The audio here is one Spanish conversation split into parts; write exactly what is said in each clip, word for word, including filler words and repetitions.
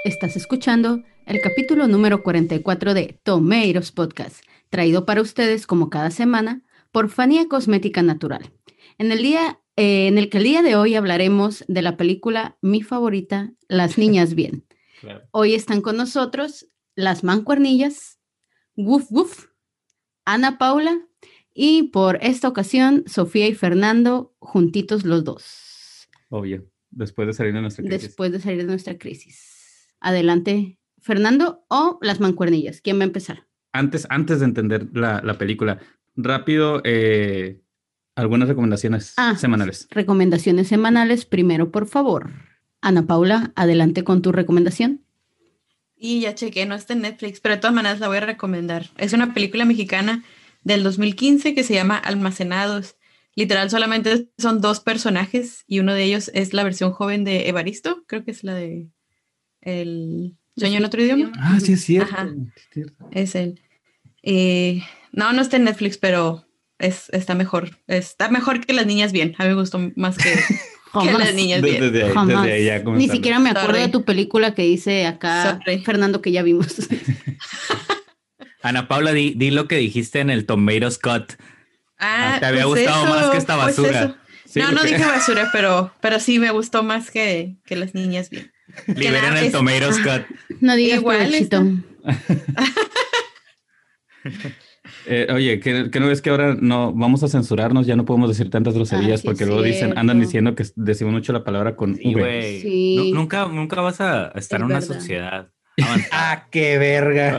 Estás escuchando el capítulo número cuarenta y cuatro de Tomatoes Podcast, traído para ustedes como cada semana por Fania Cosmética Natural. En el día, eh, en el que el día de hoy hablaremos de la película mi favorita, Las Niñas Bien. Claro. Hoy están con nosotros las mancuernillas, Woof Woof, Ana Paula y por esta ocasión Sofía y Fernando juntitos los dos. Obvio, después de salir de nuestra crisis. Después de salir de nuestra crisis. Adelante, Fernando o las mancuernillas. ¿Quién va a empezar? Antes, antes de entender la, la película, rápido, eh, algunas recomendaciones Ah, semanales. Recomendaciones semanales, primero, por favor. Ana Paula, adelante con tu recomendación. Y ya chequé, no está en Netflix, pero de todas maneras la voy a recomendar. Es una película mexicana del dos mil quince que se llama Almacenados. Literal, solamente son dos personajes y uno de ellos es la versión joven de Evaristo. Creo que es la de El Sueño en Otro Idioma. Ah, sí, es cierto. Ajá. Es cierto. Es él. Eh, no, no está en Netflix, pero es, está mejor. Está mejor que Las Niñas Bien. A mí me gustó más que, que Las Niñas Bien. Desde, desde ahí, Jamás. desde ahí ya Ni comenzando. siquiera me acuerdo Sorry. de tu película que dice acá, Sorry. Fernando, que ya vimos. Ana Paula, di, di lo que dijiste en el Tomatoes Cut. Ah, Te había pues gustado eso, más que esta pues basura. eso. Sí, no, no porque- dije basura, pero, pero sí me gustó más que, que Las Niñas Bien. Liberen nada, el es- Tomatoes Cut. No digas Igual provechito. Eh, oye, ¿qué, qué no ves que ahora no vamos a censurarnos? Ya no podemos decir tantas groserías Ah, sí, porque es luego dicen, cierto. andan diciendo que decimos mucho la palabra con Sí, V. güey. Sí. Nu- nunca, nunca vas a estar Es en una verdad. sociedad avanzada. Ah, qué verga.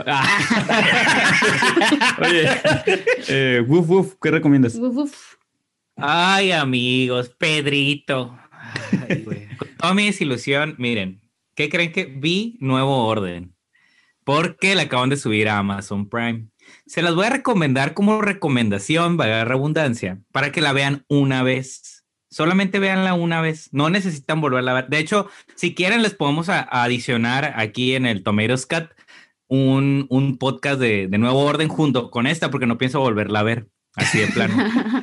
Oye, eh, woof, woof, ¿qué recomiendas? Uf, uf. Ay, amigos, Pedrito. Ay, güey. Con toda mi desilusión, miren, ¿qué creen que vi? Nuevo Orden. Porque la acaban de subir a Amazon Prime. Se las voy a recomendar como recomendación, valga la redundancia, para que la vean una vez. Solamente véanla una vez. No necesitan volverla a ver. De hecho, si quieren, les podemos a- a adicionar aquí en el Tomatoes Cut un, un podcast de, de Nuevo Orden junto con esta, porque no pienso volverla a ver. Así de plano.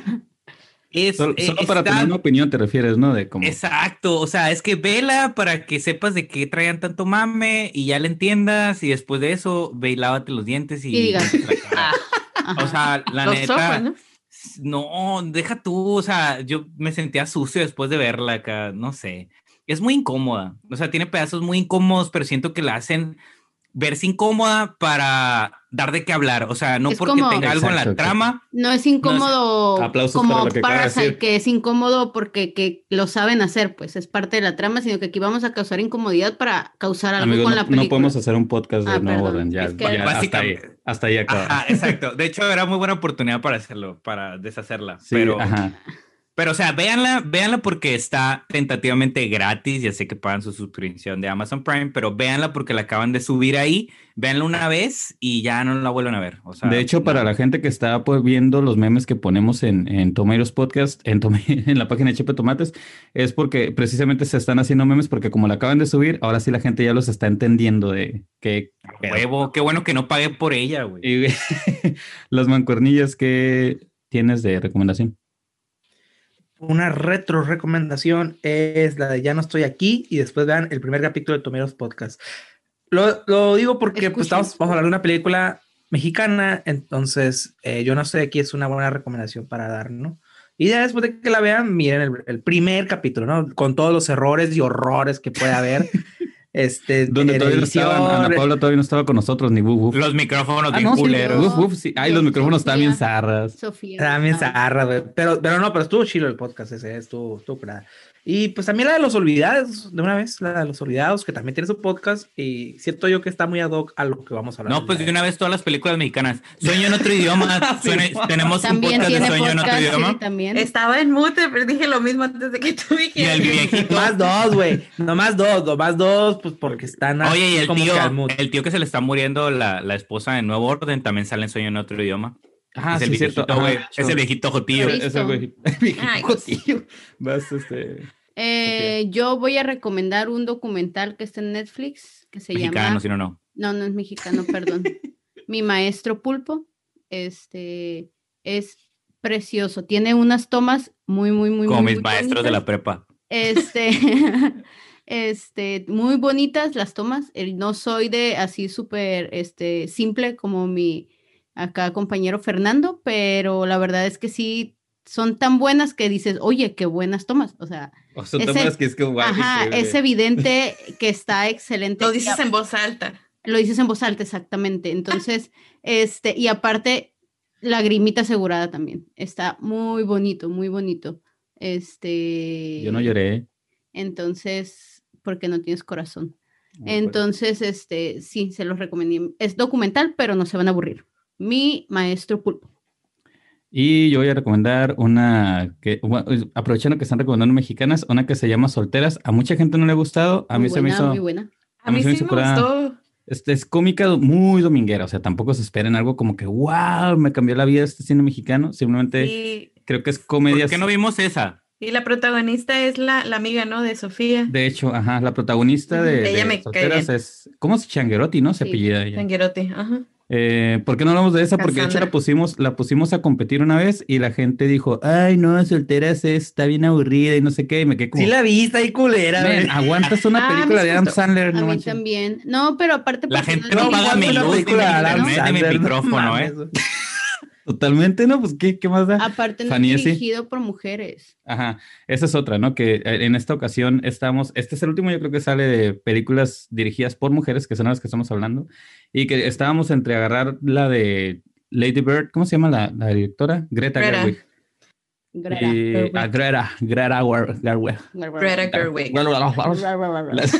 Es, Solo, eh, solo para está- tener una opinión te refieres, ¿no? De cómo... Exacto, o sea, es que vela para que sepas de qué traían tanto mame y ya le entiendas y después de eso ve y lávate los dientes y... Y digas, la cara. Ajá. O sea, la Los neta... ojos, ¿no? No, deja tú, o sea, yo me sentía sucio después de verla acá, no sé. Es muy incómoda, o sea, tiene pedazos muy incómodos, pero siento que la hacen verse incómoda para dar de qué hablar, o sea, no Es porque como- tenga algo en la Exacto, trama. No es incómodo Aplausos como para lo que acaba de Parasite, decir. que es incómodo porque que lo saben hacer, pues es parte de la trama, sino que aquí vamos a causar incomodidad para causar algo Amigos, con no, la no película. podemos hacer un podcast de Ah, Nuevo perdón, Orden. Ya, es que- ya hasta ahí, Básicamente. hasta ahí acaba. Ajá, exacto. De hecho, era muy buena oportunidad para hacerlo, para deshacerla. Sí, pero, ajá. pero, o sea, véanla, véanla porque está tentativamente gratis. Ya sé que pagan su suscripción de Amazon Prime, pero véanla porque la acaban de subir ahí. Véanla una vez y ya no la vuelven a ver. O sea, De hecho, para no. la gente que está pues, viendo los memes que ponemos en, en Tomatoes Podcast, en, Tome- en la página de Chepe Tomates, es porque precisamente se están haciendo memes porque como la acaban de subir, ahora sí la gente ya los está entendiendo de que... Huevo, qué bueno que no pagué por ella, güey. Y las mancuernillas que tienes de recomendación. Una retro recomendación es la de Ya no estoy aquí y después vean el primer capítulo de Tomeros Podcast. Lo, lo digo porque pues, Escuchen. estamos, vamos a hablar de una película mexicana, entonces eh, Yo no estoy aquí es una buena recomendación para dar, ¿no? Y ya después de que la vean, miren el, el primer capítulo, ¿no? Con todos los errores y horrores que puede haber. este, Donde en todavía no edición, estaban, Ana Paula todavía no estaba con nosotros, ni Woof Woof. Los micrófonos Ah, bien no, sí, culeros. Woof Woof, sí. Ay, los Yo, micrófonos están Sofía. bien zarras. Sofía. También Ay. zarra, güey. Pero, pero no, pero estuvo chido el podcast ese, estuvo, estuvo curada. Y pues también la de Los Olvidados, de una vez, la de Los Olvidados, que también tiene su podcast y siento yo que está muy ad hoc a lo que vamos a hablar. No, pues de una vez todas las películas mexicanas. Sueño en otro idioma. Sueño- tenemos un También podcast de tiene Sueño en otro podcast, idioma. sí, también. Estaba en mute, pero dije lo mismo antes de que tú Y el dijeras. viejito. Más dos, güey. Nomás dos, nomás dos, pues porque están así Oye, y el como tío, que al mood. el tío que se le está muriendo la, la esposa de Nuevo Orden también sale en Sueño en otro idioma. Ah, es el sí, viejito, cierto. güey. Ajá. Es el viejito jotillo. Cristo. Ese güey. Viejito Ay, jotillo. Vas, este... Eh, yo voy a recomendar un documental que está en Netflix que se Mexicano, llama... si no, no. No, no es mexicano, perdón. Mi maestro Pulpo. Este es precioso. Tiene unas tomas muy, muy, muy, Como muy, mis muy maestros de la bonitas. prepa. Este Este, muy bonitas las tomas. Eh, No soy de así súper este, simple como mi acá compañero Fernando, pero la verdad es que sí son tan buenas que dices, oye, qué buenas tomas. O sea, O son es, tomas ev- que es que, guau, ajá, es increíble. evidente que está excelente. Lo Y dices a- en voz alta. Lo dices en voz alta, exactamente. Entonces, este, y aparte, lagrimita asegurada también. Está muy bonito, muy bonito. Yo no Este, lloré. entonces, porque no tienes corazón. Ay, por- Entonces, este, sí, se los recomiendo. Es documental, pero no se van a aburrir. Mi maestro pulpo. Y yo voy a recomendar una que, bueno, es- aprovechando que están recomendando mexicanas, una que se llama Solteras. A mucha gente no le ha gustado, a Muy mí se me buena, muy hizo, buena. A a mí mí se me sí hizo me pura, gustó. este es cómica muy dominguera, o sea, tampoco se esperen algo como que, wow, me cambió la vida este cine mexicano, simplemente Y, creo que es ¿Por comedia. qué no vimos esa? y la protagonista es la, la amiga, ¿no? De Sofía. De hecho, ajá, la protagonista Ujú, de, ella de me cae Solteras bien. es, ¿cómo se Changuerotti, no? Se Sí. apellida ella. Sanguerote. Ajá. Eh, ¿por qué no hablamos de esa? Porque de hecho la Cassandra. pusimos, la pusimos a competir una vez y la gente dijo, ay, no, Solteras es- está bien aburrida y no sé qué, y me quedé Sí como, la viste ahí culera, men, güey. aguantas una Ah, a mí película sí de me Adam gustó. Sandler, A no mí manches. también. No, pero aparte La porque gente es no No, paga aguanta mi dirigido- una luz ni película mi de Adam internet ni mi Sandler, no micrófono, mames, ¿eh? güey. Totalmente, ¿no? Pues, ¿qué, qué más da? Aparte no es Fanny, sí. dirigido por mujeres. Ajá, esa es otra, ¿no? Que eh, en esta ocasión estamos, este es el último, yo creo que sale de películas dirigidas por mujeres, que son las que estamos hablando, y que estábamos entre agarrar la de Lady Bird, ¿cómo se llama la, la directora? Greta Greta. Gerwig. Greta. Y, ah, Greta, Greta Ger- Gerwig. Greta Gerwig. Las-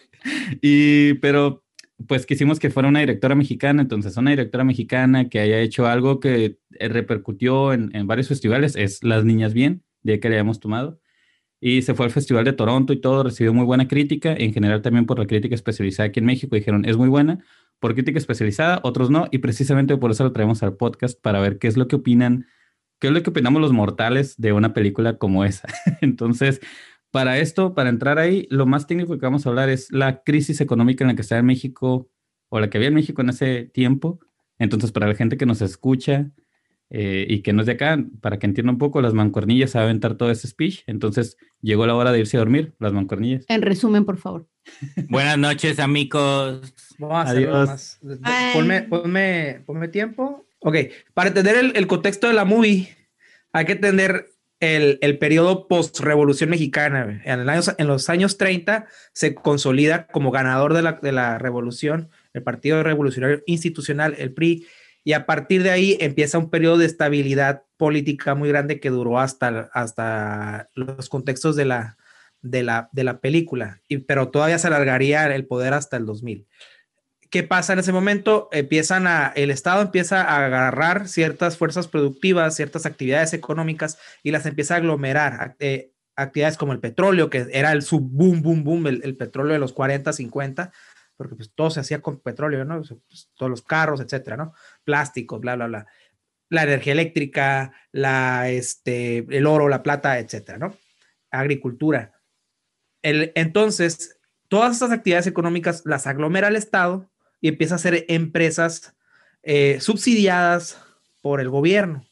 y, pero, pues quisimos que fuera una directora mexicana, entonces una directora mexicana que haya hecho algo que eh, repercutió en, en varios festivales es Las Niñas Bien, de ahí que le hayamos tomado. Y se fue al Festival de Toronto y todo, recibió muy buena crítica, en general también por la crítica especializada aquí en México, dijeron, es muy buena, por crítica especializada, otros no, y precisamente por eso lo traemos al podcast, para ver qué es lo que opinan, qué es lo que opinamos los mortales de una película como esa. Entonces, para esto, para entrar ahí, lo más técnico que vamos a hablar es la crisis económica en la que está en México, o la que había en México en ese tiempo. Entonces, para la gente que nos escucha, eh, y que no es de acá, para que entienda un poco, las mancuernillas saben aventar todo ese speech. Entonces llegó la hora de irse a dormir, las mancuernillas. En resumen, por favor. Buenas noches, amigos. Vamos a hacerlo Adiós. más. Bye. Ponme, ponme, ponme tiempo. Ok, para entender el, el contexto de la movie, hay que entender el, el periodo post-revolución mexicana. güey. En, el año- en los años treinta se consolida como ganador de la, de la revolución el Partido Revolucionario Institucional, el P R I, y a partir de ahí empieza un periodo de estabilidad política muy grande que duró hasta, hasta los contextos de la, de la, de la película, y, pero todavía se alargaría el poder hasta el dos mil. ¿Qué pasa en ese momento? Empiezan a, el Estado empieza a agarrar ciertas fuerzas productivas, ciertas actividades económicas y las empieza a aglomerar. Eh, actividades como el petróleo, que era el sub boom, boom, boom, el, el petróleo de los cuarenta, cincuenta, porque pues todo se hacía con petróleo, ¿no? O sea, pues, todos los carros, etcétera, ¿no? Plásticos, bla, bla, bla. La energía eléctrica, la, este, el oro, la plata, etcétera, ¿no? Agricultura. El, entonces, todas estas actividades económicas las aglomera el Estado y empieza a hacer empresas eh, subsidiadas por el gobierno.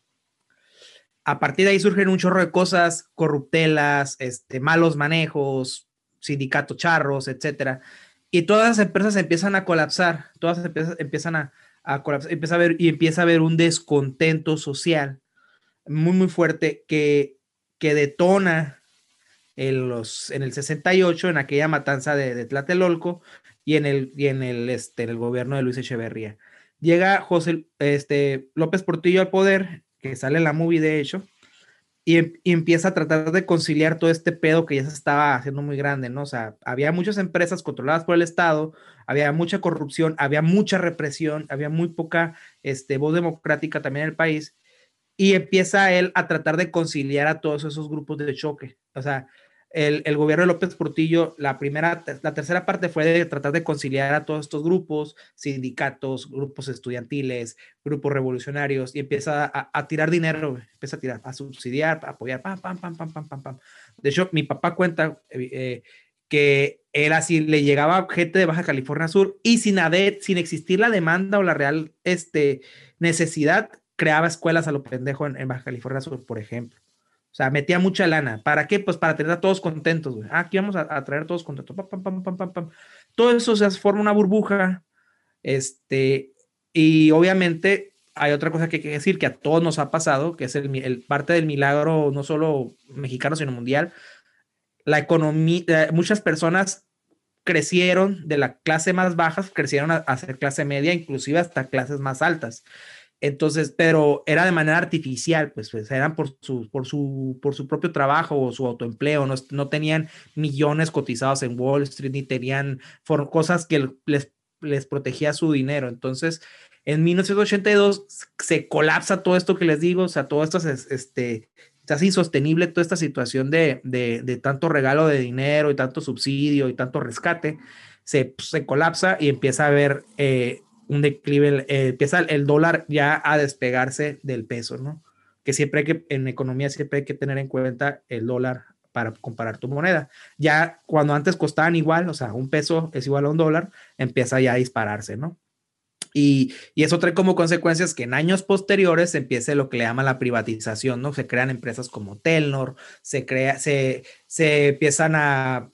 A partir de ahí surgen un chorro de cosas, corruptelas, este, malos manejos, sindicatos charros, etcétera. Y todas las empresas empiezan a colapsar, todas las empresas empiezan a, a colapsar, empieza a haber, y empieza a haber un descontento social muy, muy fuerte que, que detona en, los, en el sesenta y ocho, en aquella matanza de, de Tlatelolco, y en el, y en el, este, en el gobierno de Luis Echeverría. Llega José este, López Portillo al poder, que sale en la movie de hecho, y, y empieza a tratar de conciliar todo este pedo que ya se estaba haciendo muy grande, ¿no? O sea, había muchas empresas controladas por el Estado, había mucha corrupción, había mucha represión, había muy poca este, voz democrática también en el país, y empieza él a tratar de conciliar a todos esos grupos de choque. O sea, el, el gobierno de López Portillo, la primera, la tercera parte fue de tratar de conciliar a todos estos grupos, sindicatos, grupos estudiantiles, grupos revolucionarios, y empieza a, a tirar dinero, empieza a tirar, a subsidiar, a apoyar, pam, pam, pam, pam, pam, pam, pam. De hecho, mi papá cuenta eh, que él así le llegaba gente de Baja California Sur y sin, haber, sin existir la demanda o la real este, necesidad, creaba escuelas a lo pendejo en, en Baja California Sur, por ejemplo. O sea, metía mucha lana. ¿Para qué? Pues para tener a todos contentos, güey. Ah, aquí vamos a, a traer a todos contentos. Pam, pam, pam, pam, pam, pam. Todo eso se forma una burbuja. Este, y obviamente hay otra cosa que hay que decir que a todos nos ha pasado, que es el, el parte del milagro, no solo mexicano, sino mundial. La economía, muchas personas crecieron de la clase más baja, crecieron a, a ser clase media, inclusive hasta clases más altas. Entonces, pero era de manera artificial, pues, pues eran por su, por, su, por su propio trabajo o su autoempleo, no, no tenían millones cotizados en Wall Street, ni tenían for, cosas que les, les protegía su dinero. Entonces, en mil novecientos ochenta y dos se colapsa todo esto que les digo, o sea, todo esto es, este, se hace insostenible toda esta situación de, de, de tanto regalo de dinero y tanto subsidio y tanto rescate, se, se colapsa y empieza a haber... Eh, un declive, eh, empieza el dólar ya a despegarse del peso, ¿no? Que siempre hay que, en economía siempre hay que tener en cuenta el dólar para comparar tu moneda. Ya cuando antes costaban igual, o sea, un peso es igual a un dólar, empieza ya a dispararse, ¿no? Y, y eso trae como consecuencias que en años posteriores se empiece lo que le llama la privatización, ¿no? Se crean empresas como Telnor, se, crea, se, se empiezan a...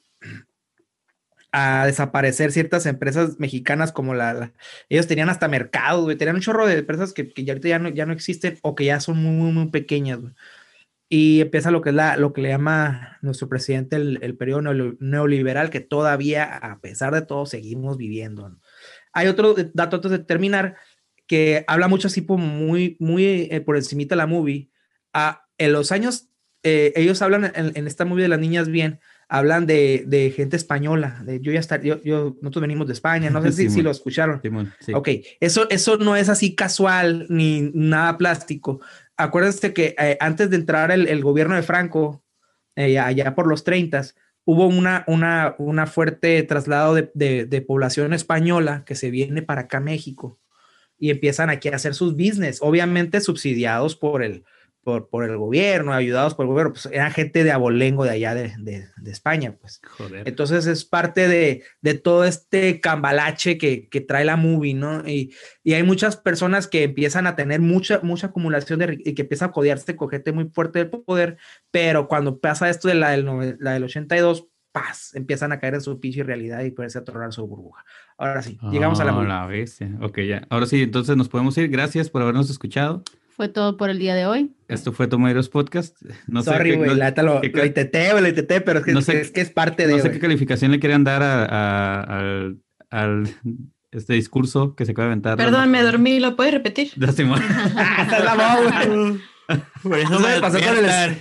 a desaparecer ciertas empresas mexicanas como la, la ellos tenían hasta mercados, güey, tenían un chorro de empresas que, que ya ahorita ya no, ya no existen o que ya son muy, muy, muy pequeñas, güey. Y empieza lo que es la, lo que le llama nuestro presidente el, el periodo neoliberal que todavía, a pesar de todo, seguimos viviendo, ¿no? Hay otro dato antes de terminar que habla mucho así como muy, muy eh, por encimita la movie. Ah, en los años, eh, ellos hablan en, en esta movie de las niñas bien, hablan de, de gente española, de yo ya estar, yo, yo, nosotros venimos de España, no sé si, si lo escucharon. Simón, sí. Ok, eso, eso no es así casual ni nada plástico. Acuérdense que eh, antes de entrar el, el gobierno de Franco, eh, allá por los treintas, hubo una, una, una fuerte traslado de, de, de población española que se viene para acá a México y empiezan aquí a hacer sus business, obviamente subsidiados por el, Por, por el gobierno, ayudados por el gobierno, pues era gente de abolengo de allá de, de, de España, pues. Joder. Entonces es parte de, de todo este cambalache que, que trae la movie, ¿no? Y, y hay muchas personas que empiezan a tener mucha, mucha acumulación de, y que empieza a codearse con gente muy fuerte del poder, pero cuando pasa esto de la del, la del ochenta y dos, paz, empiezan a caer en su pinche realidad y poderse atorrar su burbuja. Ahora sí, llegamos oh, a la movie. la bestia. Ok, ya. Ahora sí, entonces nos podemos ir. Gracias por habernos escuchado. Fue todo por el día de hoy. Esto fue Tomeiros Podcast. No Sorry, sé güey, no, la neta lo, lo intenté, güey, lo intenté, pero es que, no sé, es, que es parte de... No sé wey. qué calificación le querían dar a, a, al, al este discurso que se acaba de aventar. Perdón, me dormí, ¿lo puedes repetir? Ya se muere. Estás la voz, güey. Por eso No me me pasó con el...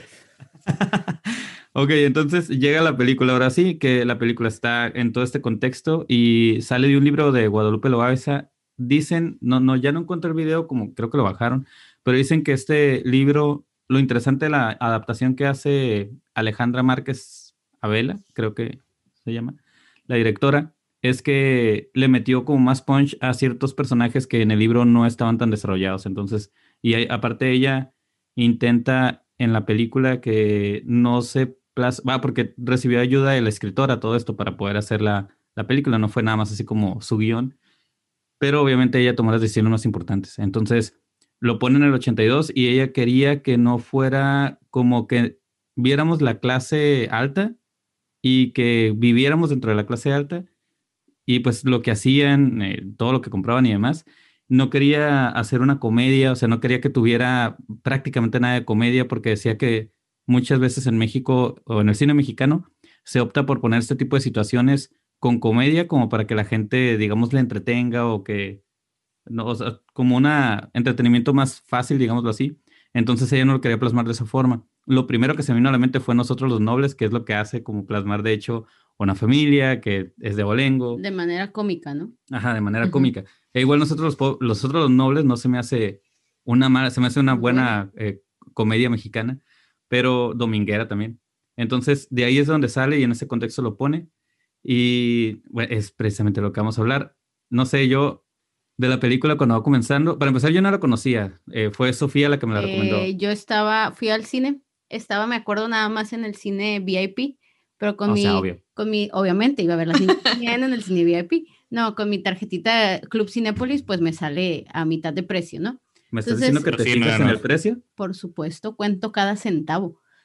Ok, entonces llega la película, ahora sí, que la película está en todo este contexto y sale de un libro de Guadalupe Loaiza. Dicen, no, no, ya no encontré el video, como creo que lo bajaron, pero dicen que este libro, lo interesante de la adaptación que hace Alejandra Márquez Abela, creo que se llama, la directora, es que le metió como más punch a ciertos personajes que en el libro no estaban tan desarrollados. Entonces, y hay, aparte ella intenta en la película que no se va, porque recibió ayuda de la escritora, todo esto para poder hacer la, la película, no fue nada más así como su guión, pero obviamente ella tomó las decisiones más importantes. Entonces lo pone en el ochenta y dos y ella quería que no fuera como que viéramos la clase alta y que viviéramos dentro de la clase alta y pues lo que hacían, eh, todo lo que compraban y demás. No quería hacer una comedia, o sea, no quería que tuviera prácticamente nada de comedia porque decía que muchas veces en México o en el cine mexicano se opta por poner este tipo de situaciones con comedia como para que la gente, digamos, le entretenga o que, no, o sea, como un entretenimiento más fácil, digámoslo así. Entonces ella no lo quería plasmar de esa forma. Lo primero que se me vino a la mente fue Nosotros los Nobles, que es lo que hace como plasmar, de hecho, una familia que es de abolengo. De manera cómica, ¿no? Ajá, de manera uh-huh. cómica. E igual nosotros los, los otros los nobles no se me hace una mala, se me hace una buena eh, comedia mexicana, pero dominguera también. Entonces, de ahí es donde sale y en ese contexto lo pone. Y bueno, es precisamente lo que vamos a hablar. No sé, yo de la película cuando va comenzando, para empezar yo no la conocía, eh, fue Sofía la que me la recomendó. Eh, yo estaba, fui al cine, estaba, me acuerdo nada más en el cine V I P, pero con, o mi, sea, obvio. con mi, obviamente iba a ver la cine en el cine V I P. No, con mi tarjetita Club Cinépolis, pues me sale a mitad de precio, ¿no? ¿Me estás Entonces, diciendo que te fijas en el precio? Por supuesto, cuento cada centavo.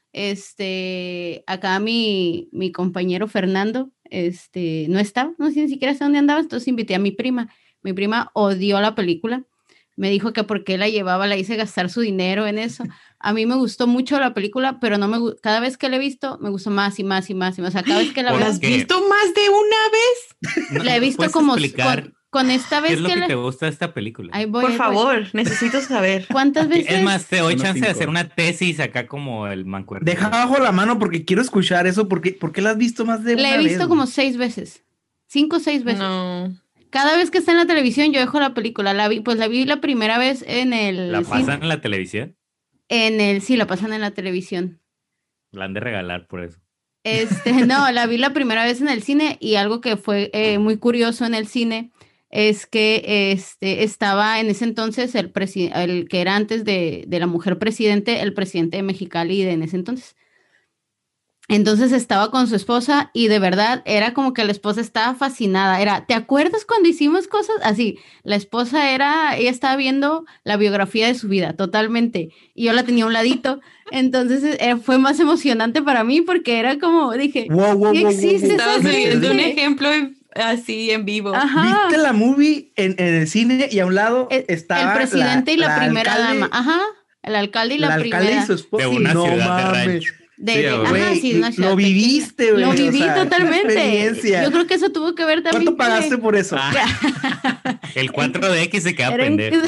este, acá mi, mi compañero Fernando, este, no estaba, no sé ni siquiera sé dónde andaba, entonces invité a mi prima. Mi prima odió la película, me dijo que porque la llevaba, la hice gastar su dinero en eso. A mí me gustó mucho la película, pero no me gu- cada vez que la he visto, me gustó más y más y más y más. O sea, cada vez que la ¿Por veo, ¿La has qué? visto más de una vez? ¿No- la he nos visto puedes como explicar con, con esta qué es vez lo que que la... te gusta de esta película? Ahí voy, Por ahí voy. favor, necesito saber. ¿Cuántas Que- veces? Es más, te doy Unos chance de cinco. hacer una tesis acá como el mancuerno. Deja abajo la mano porque quiero escuchar eso. ¿Por qué, por qué la has visto más de La una he vez? visto como seis veces. Cinco o seis veces. No. Cada vez que está en la televisión, yo dejo la película. La vi, pues la vi la primera vez en el ¿La cine. pasan en la televisión? En el, sí, la pasan en la televisión. La han de regalar por eso. Este, no, la vi la primera vez en el cine y algo que fue eh, muy curioso en el cine es que este, estaba en ese entonces el, presi- el que era antes de, de la mujer presidente, el presidente de Mexicali de en ese entonces. Entonces estaba con su esposa y de verdad era como que la esposa estaba fascinada. Era, ¿te acuerdas cuando hicimos cosas así? La esposa era, ella estaba viendo la biografía de su vida totalmente y yo la tenía a un ladito. Entonces eh, fue más emocionante para mí porque era como, dije, Wow, wow, sí wow, existe wow, wow. esa Estabas Me viviendo un perdí. ejemplo en- así en vivo. Ajá. Viste la movie en, en el cine y a un lado El, estaba el presidente y la, primera alcalde, dama. Ajá. El alcalde y la la alcalde primera. y su esposa. De una no ciudad de mames. rancho. De, Sí, de- güey. ajá, Güey, sí, de una ciudad lo pequeña. viviste, güey. Lo o viví sea, qué totalmente. experiencia. Yo creo que eso tuvo que ver también. ¿Cuánto que- pagaste por eso? Ah, el cuatro D X se queda Era en- pendejo.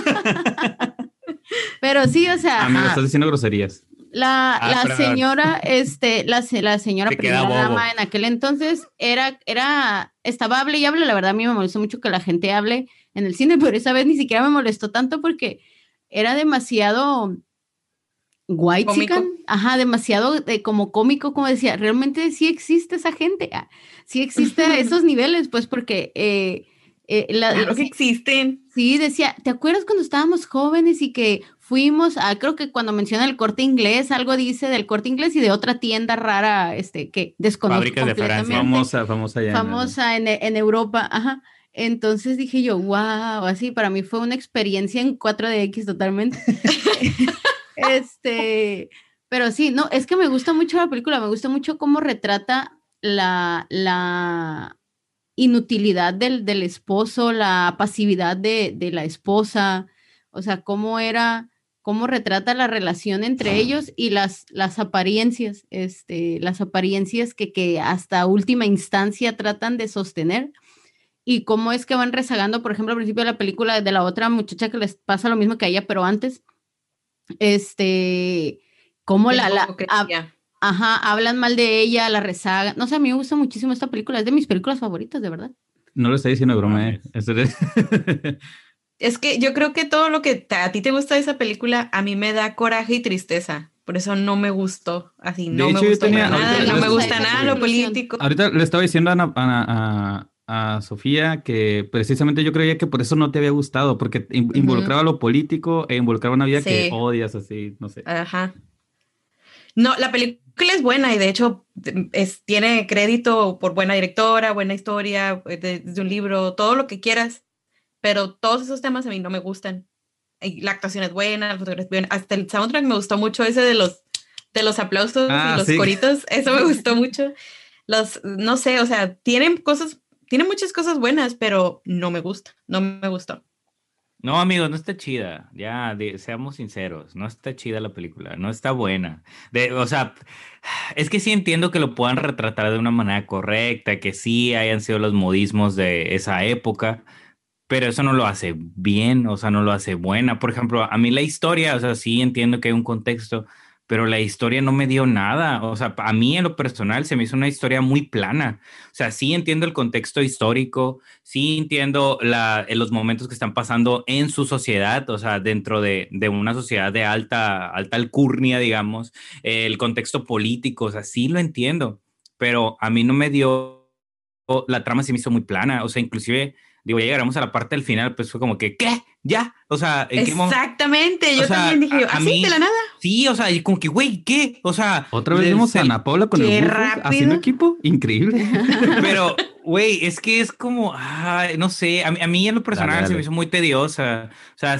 Pero sí, o sea, Amigo, ah, estás diciendo groserías. la, Ah, la perdón. señora, este, la, se- la señora Se queda primera bobo. dama en aquel entonces era, era, estaba hable y hable. La verdad, a mí me molestó mucho que la gente hable en el cine, pero esa vez ni siquiera me molestó tanto porque era demasiado white Cómico. ajá, demasiado eh, como cómico, como decía, realmente sí existe esa gente, ah, sí existe a esos niveles, pues porque eh, eh, la- Claro la- que existen. sí decía, ¿te acuerdas cuando estábamos jóvenes y que fuimos a, creo que cuando menciona el Corte Inglés, algo dice del Corte Inglés y de otra tienda rara, este, que desconozco Fábricas de Francia. completamente, Famosa, famosa ya. en- famosa en, en Europa, ajá. Entonces dije yo, wow, así para mí fue una experiencia en cuatro D X totalmente. Este, pero sí, no, es que me gusta mucho la película, me gusta mucho cómo retrata la, la inutilidad del, del esposo, la pasividad de, de la esposa, o sea, cómo era, cómo retrata la relación entre ellos y las, las apariencias, este, las apariencias que, que hasta última instancia tratan de sostener. Y cómo es que van rezagando, por ejemplo, al principio de la película de la otra muchacha que les pasa lo mismo que a ella, pero antes, este, cómo la, la hab- Hipocresía. ajá, hablan mal de ella, la rezagan. No sé, a mí me gusta muchísimo esta película, es de mis películas favoritas, de verdad. No lo estoy diciendo de broma, eh. Mames. Eso es- Es que yo creo que todo lo que te- a ti te gusta de esa película, a mí me da coraje y tristeza. Por eso no me gustó. Así, De no hecho, me yo gustó tenía- para nada. ahorita- No me llegamos a gusta esa nada lo conclusión. político. Ahorita le estaba diciendo a, Ana- a, a- a Sofía que precisamente yo creía que por eso no te había gustado, porque in- Ujú. involucraba lo político e involucraba una vida que Sí. odias, así, no sé. Ajá. No, la película es buena y de hecho es, tiene crédito por buena directora, buena historia, de, de un libro, todo lo que quieras, pero todos esos temas a mí no me gustan. Y la actuación es buena, la fotografía es buena, hasta el soundtrack me gustó mucho, ese de los, de los aplausos Ah, y los sí. coritos, eso me gustó mucho. Los, no sé, o sea, tienen cosas, tienen muchas cosas buenas, pero no me gusta, no me gustó. No, amigos, no está chida. Ya, de- seamos sinceros. No está chida la película. No está buena. De, o sea, es que sí entiendo que lo puedan retratar de una manera correcta, que sí hayan sido los modismos de esa época, pero eso no lo hace bien, o sea, no lo hace buena. Por ejemplo, a mí la historia, o sea, sí entiendo que hay un contexto, pero la historia no me dio nada. O sea, a mí en lo personal se me hizo una historia muy plana. O sea, sí entiendo el contexto histórico, sí entiendo la, en los momentos que están pasando en su sociedad, o sea, dentro de, de una sociedad de alta, alta alcurnia, digamos, eh, el contexto político, o sea, sí lo entiendo, pero a mí no me dio, la trama se me hizo muy plana, o sea, inclusive, digo, ya llegamos a la parte del final, pues fue como que, ¿qué? ¿Ya? O sea, ¿en qué momento? Exactamente, yo O sea, también dije, a- a así mí- de la nada. Sí, o sea, y como que, güey, ¿qué? O sea, Otra vez el- vimos a el- Ana Paula con qué el Bufos rápido. haciendo equipo. Increíble. Pero, güey, es que es como, ay, no sé, a, mí- a mí en lo personal Dale, se me dale. hizo muy tediosa. O sea, s-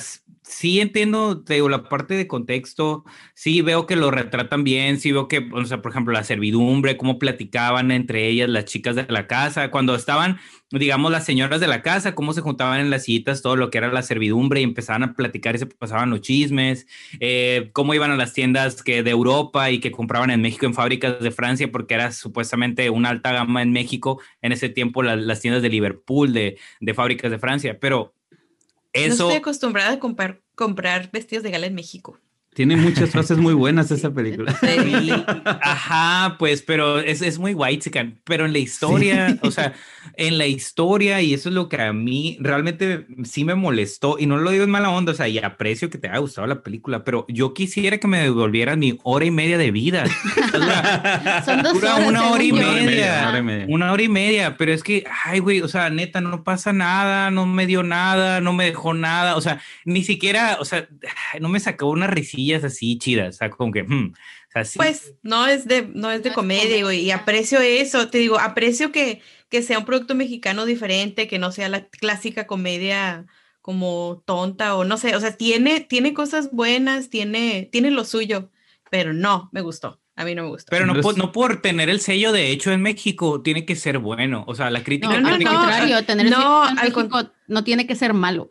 sí entiendo, te digo, la parte de contexto, sí veo que lo retratan bien, sí veo que, o sea, por ejemplo, la servidumbre, cómo platicaban entre ellas las chicas de la casa, cuando estaban, digamos, las señoras de la casa, cómo se juntaban en las citas, todo lo que era la servidumbre y empezaban a platicar y se pasaban los chismes, eh, cómo iban a las tiendas que de Europa y que compraban en México en fábricas de Francia porque era supuestamente una alta gama en México, en ese tiempo la, las tiendas de Liverpool, de, de fábricas de Francia, pero eso... No estoy acostumbrada a comprar, comprar vestidos de gala en México. Tiene muchas frases muy buenas esa película. Sí. Ajá, pues, pero es, es muy whitezican, pero en la historia, sí. O sea, en la historia, y eso es lo que a mí realmente sí me molestó, y no lo digo en mala onda, o sea, y aprecio que te haya gustado la película, pero yo quisiera que me devolvieran mi hora y media de vida. O sea, son dos dura horas, una hora y, una hora y media. una hora y media. Una hora y media, pero es que, ay, güey, o sea, neta, no pasa nada, no me dio nada, no me dejó nada, o sea, ni siquiera, o sea, no me sacó una risilla así chidas, o sea, como que, hmm, o sea, sí. Pues no es de, no es de no comedia, güey, y aprecio eso, te digo, aprecio que, que sea un producto mexicano diferente, que no sea la clásica comedia como tonta o no sé, o sea, tiene, tiene cosas buenas, tiene, tiene lo suyo, pero no, me gustó. A mí no me gustó. Pero no, por, no por tener el sello de hecho en México tiene que ser bueno. O sea, la crítica... No, no, al no, contrario, no, tener el no, sello en al México con... no tiene que ser malo.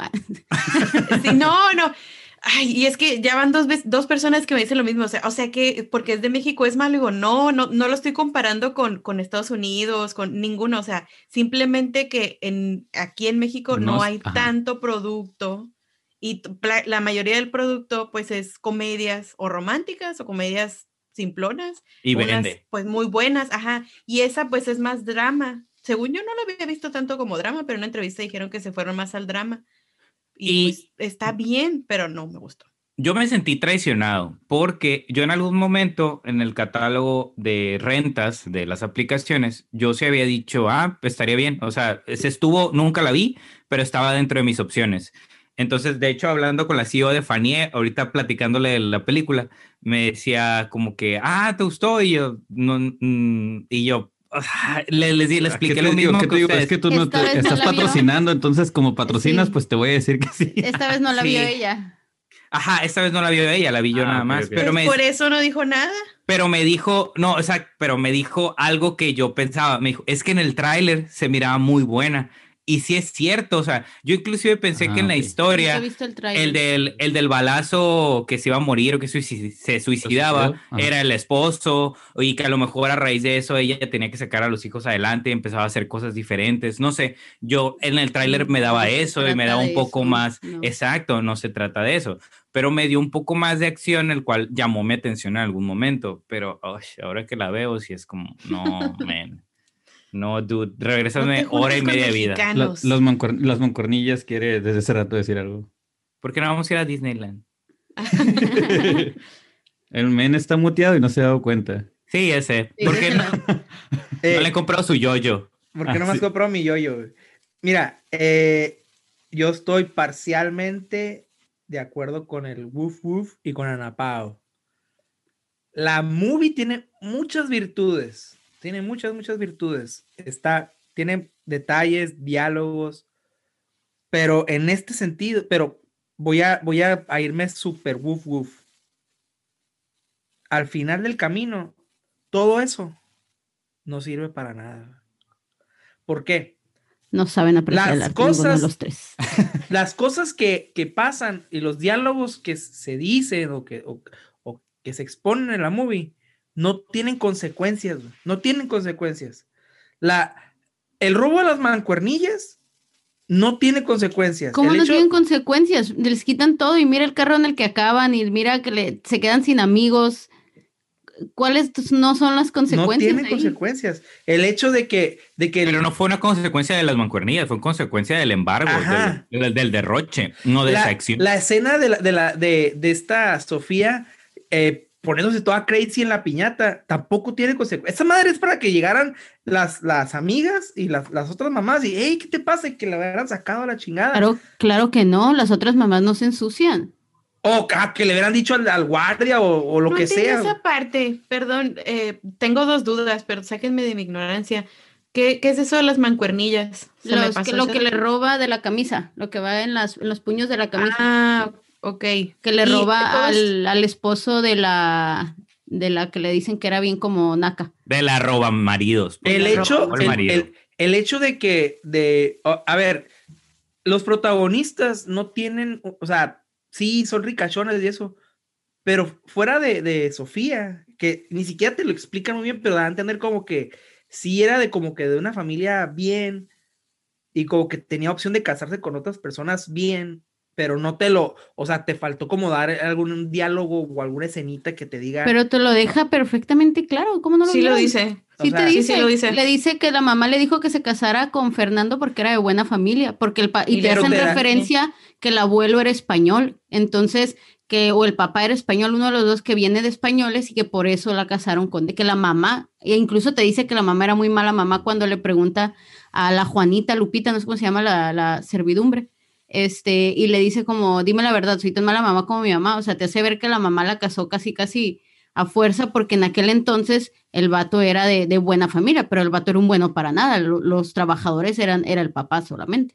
Sí, no, no. Ay, y es que ya van dos, dos personas que me dicen lo mismo. O sea, o sea que porque es de México es malo. Digo, no, no, no lo estoy comparando con, con Estados Unidos, con ninguno. O sea, simplemente que en, aquí en México no, no hay ajá. tanto producto. Y la, la mayoría del producto, pues, es comedias o románticas o comedias simplonas. Y unas, vende. pues, muy buenas, ajá. Y esa, pues, es más drama. Según yo no lo había visto tanto como drama, pero en una entrevista dijeron que se fueron más al drama. Y, y pues está bien, pero no me gustó. Yo me sentí traicionado porque yo en algún momento en el catálogo de rentas de las aplicaciones, yo se había dicho, ah, pues estaría bien. O sea, se estuvo, nunca la vi, pero estaba dentro de mis opciones. Entonces, de hecho, hablando con la C E O de Fanie, ahorita platicándole de la película, me decía como que, ah, ¿te gustó? Y yo, no, mm, y yo, le, le, le expliqué lo mismo digo, que digo, ustedes. Es que tú no te, estás no patrocinando, vio. Entonces como patrocinas, sí. Pues te voy a decir que sí. Esta vez no la sí. vio ella. Ajá, esta vez no la vio ella, la vi yo ah, nada okay, más. Okay. Pero pues me, por eso no dijo nada. Pero me dijo, no, o sea, pero me dijo algo que yo pensaba. Me dijo, es que en el tráiler se miraba muy buena. Y sí es cierto, o sea, yo inclusive pensé ah, que en okay. la historia, el, el, del, el del balazo que se iba a morir o que suicid se suicidaba, era el esposo, y que a lo mejor a raíz de eso ella tenía que sacar a los hijos adelante y empezaba a hacer cosas diferentes, no sé, yo en el tráiler me daba no eso y me daba un poco eso, más, no. Exacto, no se trata de eso, pero me dio un poco más de acción, el cual llamó mi atención en algún momento, pero oh, ahora que la veo, sí es como, no, man. No, dude, regrésame no hora y media de vida. La, los mancor, las mancornillas quiere desde ese rato decir algo. ¿Por qué no vamos a ir a Disneyland? El men está muteado y no se ha dado cuenta. Sí, ese. Sí, ¿por qué no? eh, no le he comprado su yoyo? ¿Por qué Ah, no me has sí. comprado mi yoyo? Mira, eh, yo estoy parcialmente de acuerdo con el Woof Woof y con Anapao. La movie tiene muchas virtudes. Tiene muchas, muchas virtudes. Está, tiene detalles, diálogos, pero en este sentido, pero voy a, voy a, a irme súper woof woof. Al final del camino, todo eso no sirve para nada. ¿Por qué? No saben apreciar las el cosas, de los tres. Las cosas que, que pasan y los diálogos que se dicen o que, o, o que se exponen en la movie no tienen consecuencias, no tienen consecuencias. La, el robo a las mancuernillas no tiene consecuencias. ¿Cómo el no hecho... tienen consecuencias? Les quitan todo y mira el carro en el que acaban y mira que le, se quedan sin amigos. ¿Cuáles no son las consecuencias? No tienen ahí? consecuencias. El hecho de que... De que Pero no fue una consecuencia de las mancuernillas, fue consecuencia del embargo, del, del, del derroche, no de la, esa acción. La escena de, la, de, la, de, de esta Sofía... Eh, poniéndose toda crazy en la piñata, tampoco tiene consecuencias. Esa madre es para que llegaran las, las amigas y las, las otras mamás y, hey, ¿qué te pasa? Y que la hubieran sacado a la chingada. Claro, claro que no, las otras mamás no se ensucian. O ah, que le hubieran dicho al, al guardia o, o lo no que sea. esa parte, perdón, eh, tengo dos dudas, pero sáquenme de mi ignorancia. ¿Qué, qué es eso de las mancuernillas? Los, me pasó que, lo que le roba de la camisa, lo que va en, las, en los puños de la camisa. Ah, Ok. Que le Y roba todos- al, al esposo de la, de la que le dicen que era bien como naca. De la roba maridos. pues. El la hecho, roba, el el, marido. el- el hecho de que, de, o- a ver, los protagonistas no tienen, o o sea, sí, son ricachones y eso, pero fuera de, de Sofía, que ni siquiera te lo explican muy bien, pero da a entender como que sí era de como que de una familia bien y como que tenía opción de casarse con otras personas bien, pero no te lo, o sea, te faltó como dar algún diálogo o alguna escenita que te diga, Pero te lo deja perfectamente claro. ¿Cómo no lo Sí lo vieron? dice. O Sí sea, te sí, dice, sí lo dice. le dice que la mamá le dijo que se casara con Fernando porque era de buena familia, porque el pa- y Y te le hacen te da- referencia que el abuelo era español, entonces que o el papá era español, uno de los dos que viene de españoles y que por eso la casaron con que la mamá, e incluso te dice que la mamá era muy mala mamá cuando le pregunta a la Juanita Lupita, no sé cómo se llama la, la servidumbre. Este, y le dice como, dime la verdad, soy tan mala mamá como mi mamá, o sea, te hace ver que la mamá la casó casi, casi a fuerza, porque en aquel entonces el vato era de, de buena familia, pero el vato era un bueno para nada. Lo- Los trabajadores eran, era el papá solamente.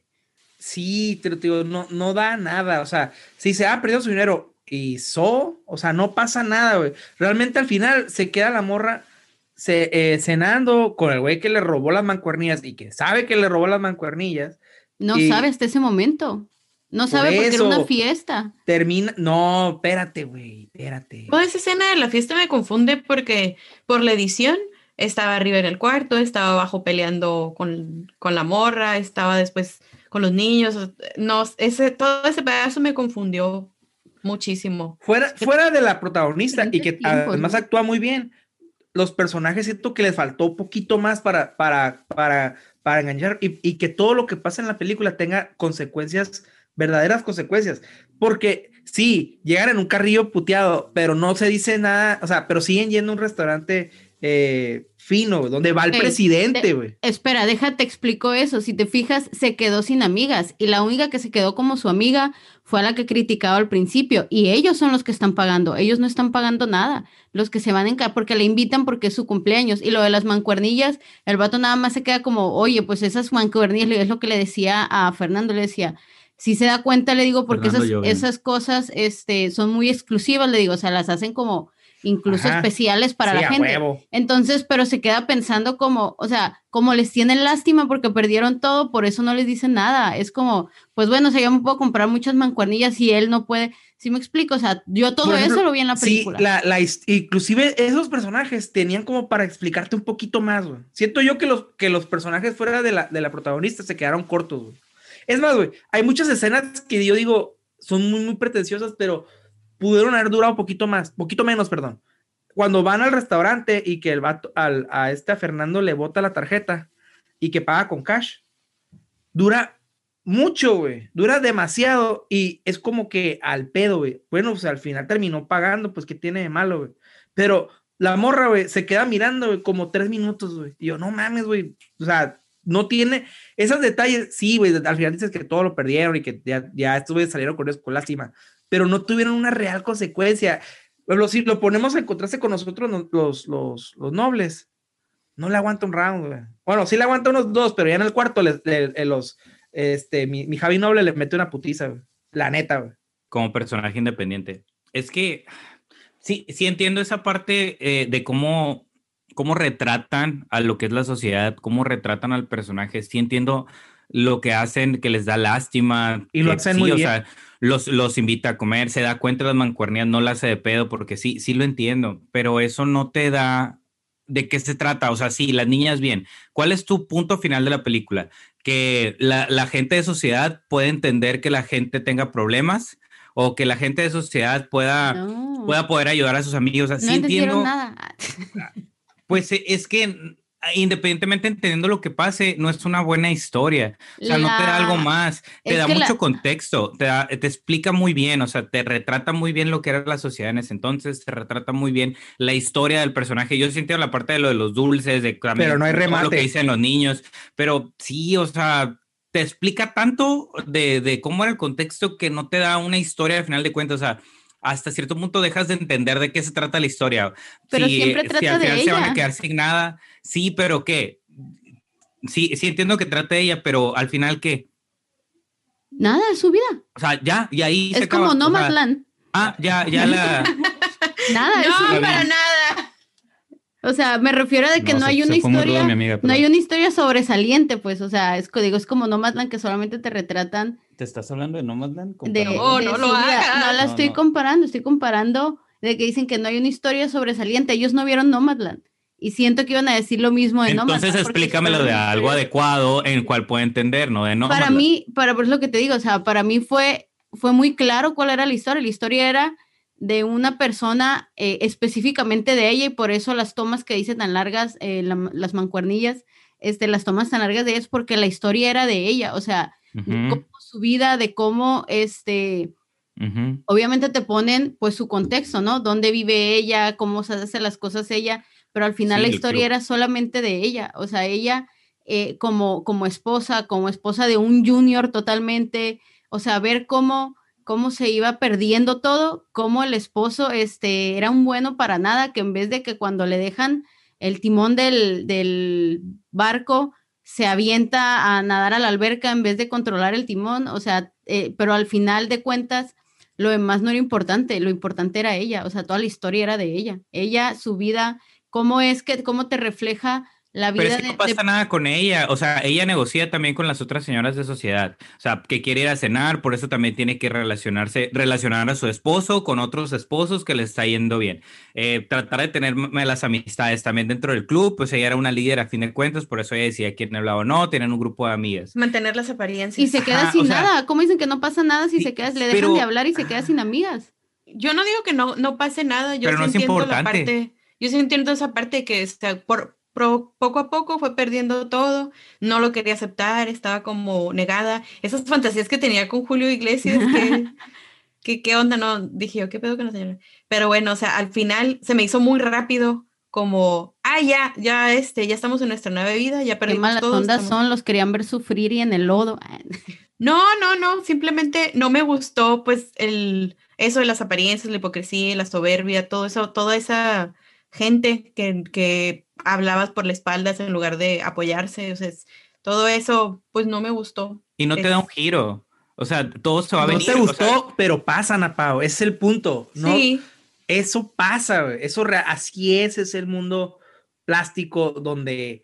sí, te lo digo, no, no da nada, o sea, si se ha perdido su dinero y so, o sea, no pasa nada, güey. Realmente al final se queda la morra se, eh, cenando con el güey que le robó las mancuernillas y que sabe que le robó las mancuernillas No y sabe hasta ese momento. No por sabe porque era una eso fiesta. termina, no, espérate, güey, espérate. Toda esa escena de la fiesta me confunde porque por la edición estaba arriba en el cuarto, estaba abajo peleando con, con la morra, estaba después con los niños. No, ese, todo ese pedazo me confundió muchísimo. Fuera, que- fuera de la protagonista y Diferentes que tiempos, además ¿no? actúa muy bien, los personajes siento que les faltó un poquito más para, para, para, para enganchar y, y que todo lo que pasa en la película tenga consecuencias, verdaderas consecuencias. Porque sí, llegan en un carrillo puteado, pero no se dice nada, o sea, pero siguen yendo a un restaurante eh, fino, donde va el Ey, presidente, de- güey. espera, déjate explico eso. Si te fijas, se quedó sin amigas y la única que se quedó como su amiga fue a la que criticaba al principio y ellos son los que están pagando. Ellos no están pagando nada. Los que se van en ca- porque le invitan porque es su cumpleaños y lo de las mancuernillas, el vato nada más se queda como, oye, pues esas mancuernillas es lo que le decía a Fernando, le decía. Si se da cuenta, le digo, porque Fernando esas, Llobena. esas cosas este, son muy exclusivas, le digo, o sea, las hacen como incluso Ajá. especiales para Sí, la a gente. huevo. Entonces, pero se queda pensando como, o sea, como les tienen lástima porque perdieron todo, por eso no les dicen nada. Es como, pues bueno, o sea, yo me puedo comprar muchas mancuernillas y él no puede. ¿Sí me explico? O sea, yo todo Por ejemplo, eso lo vi en la sí, película. la, la, his- inclusive esos personajes tenían como para explicarte un poquito más, güey. Siento yo que los, que los personajes fuera de la, de la protagonista se quedaron cortos, güey. Es más, güey, hay muchas escenas que yo digo son muy, muy pretenciosas, pero pudieron haber durado un poquito más, poquito menos, perdón. Cuando van al restaurante y que el vato, al, a este a Fernando le bota la tarjeta y que paga con cash, dura mucho, güey, dura demasiado y es como que al pedo, güey. Bueno, pues al final terminó pagando, pues qué tiene de malo, güey. Pero la morra, güey, se queda mirando, güey, como tres minutos, güey. Y yo, no mames, güey, o sea, no tiene esos detalles, sí, güey, al final dices que todo lo perdieron y que ya, ya estuve salieron con eso, con lástima, pero no tuvieron una real consecuencia. Bueno, si lo ponemos en contraste con nosotros, no- los, los, los nobles, no le aguanta un round, güey. Bueno, sí le aguanta unos dos, pero ya en el cuarto les, le- le- los, este, mi, mi Javi Noble le mete una putiza, güey. La neta, güey. Como personaje independiente. Es que sí, sí entiendo esa parte eh, de cómo, cómo retratan a lo que es la sociedad, cómo retratan al personaje. Sí entiendo lo que hacen, que les da lástima. Y lo que hacen sí, muy o bien. sea, los, los invita a comer, se da cuenta de las mancuernías, no la hace de pedo, porque sí, sí lo entiendo, pero eso no te da de qué se trata. O sea, sí, las niñas bien. ¿Cuál es tu punto final de la película? Que la, la gente de sociedad puede entender que la gente tenga problemas o que la gente de sociedad pueda, No, pueda poder ayudar a sus amigos. no Así entendieron entiendo, nada. pues eh, es que independientemente entendiendo lo que pase, no es una buena historia. O sea, no te da algo La, más, te es da que mucho la, contexto, te, da- te explica muy bien, o sea, te retrata muy bien lo que era la sociedad en ese entonces, te retrata muy bien la historia del personaje. Yo siento la parte de lo de los dulces, de también Pero no hay todo lo que remate. dicen los niños, pero sí, o sea, te explica tanto de, de cómo era el contexto que no te da una historia al final de cuentas. O sea, hasta cierto punto dejas de entender de qué se trata la historia. pero Si, siempre si trata al de final se van a ella. quedar sin nada, sí, pero ¿qué? Sí, sí entiendo que trate de ella, pero al final ¿qué? Nada, es su vida. O sea, ya, y ahí es se acaba. como O Nomadland. sea, ah, ya, ya la... Nada, es su No, vida. para nada. O sea, me refiero de que no, No, no hay se, una se fue muy rudo historia, mi amiga, no pero hay una historia sobresaliente, pues, o sea, es, digo, es como Nomadland que solamente te retratan ¿te estás hablando de Nomadland? de, Comparado. No, de no su lo vida. hagas. No la No, estoy no. comparando, estoy comparando de que dicen que no hay una historia sobresaliente. Ellos no vieron Nomadland y siento que iban a decir lo mismo de Nomadland. Entonces porque explícamelo fueron de algo historias- adecuado en el cual pueda entender, ¿no? De no. Para mí, para por lo que te digo, o sea, para mí fue, fue muy claro cuál era la historia. La historia era de una persona eh, específicamente de ella y por eso las tomas que dice tan largas, eh, la, las mancuernillas, este, las tomas tan largas de ella es porque la historia era de ella, o sea, Uh-huh. de cómo su vida, de cómo, este, uh-huh. obviamente te ponen pues su contexto, ¿no? Dónde vive ella, cómo se hace las cosas ella, pero al final Sí, la historia club. era solamente de ella, o sea, ella eh, como, como esposa, como esposa de un junior totalmente, o sea, ver cómo cómo se iba perdiendo todo, cómo el esposo este, era un bueno para nada, que en vez de que cuando le dejan el timón del, del barco, se avienta a nadar a la alberca en vez de controlar el timón, o sea, eh, pero al final de cuentas, lo demás no era importante, lo importante era ella, o sea, toda la historia era de ella, ella, su vida, cómo es que, cómo te refleja la vida. Pero es que de, no pasa de... nada con ella, o sea, ella negocia también con las otras señoras de sociedad, o sea, que quiere ir a cenar, por eso también tiene que relacionarse, relacionar a su esposo con otros esposos que le está yendo bien, eh, tratar de tener las amistades también dentro del club, pues ella era una líder a fin de cuentas, por eso ella decía quién hablaba o no, tienen un grupo de amigas. Mantener las apariencias. Y se queda Ajá, sin o sea, nada, ¿cómo dicen que no pasa nada si sí, se queda, le dejan pero- de hablar y se queda sin amigas? Yo no digo que no, no pase nada, yo Pero sí no es entiendo la importante. parte, yo sí entiendo esa parte que está por, por- poco a poco fue perdiendo todo, no lo quería aceptar, estaba como negada, esas fantasías que tenía con Julio Iglesias, que, que qué onda, no, dije yo, qué pedo con la señora, pero bueno, o sea, al final se me hizo muy rápido, como, ah, ya, ya, este, ya estamos en nuestra nueva vida, ya Qué perdimos malas todo. ondas estamos- son, los querían ver sufrir y en el lodo. No, no, no, simplemente no me gustó, pues, el, eso de las apariencias, la hipocresía, la soberbia, todo eso, toda esa gente que, que hablabas por la espalda en lugar de apoyarse, o sea, es- todo eso, pues, no me gustó. Y no te Es- da un giro, o sea, todo se va a No venir. te o gustó, sea, pero pasa, Napao. Ese es el punto. No, Sí, eso pasa, güey. Eso rea- así es, es el mundo plástico donde,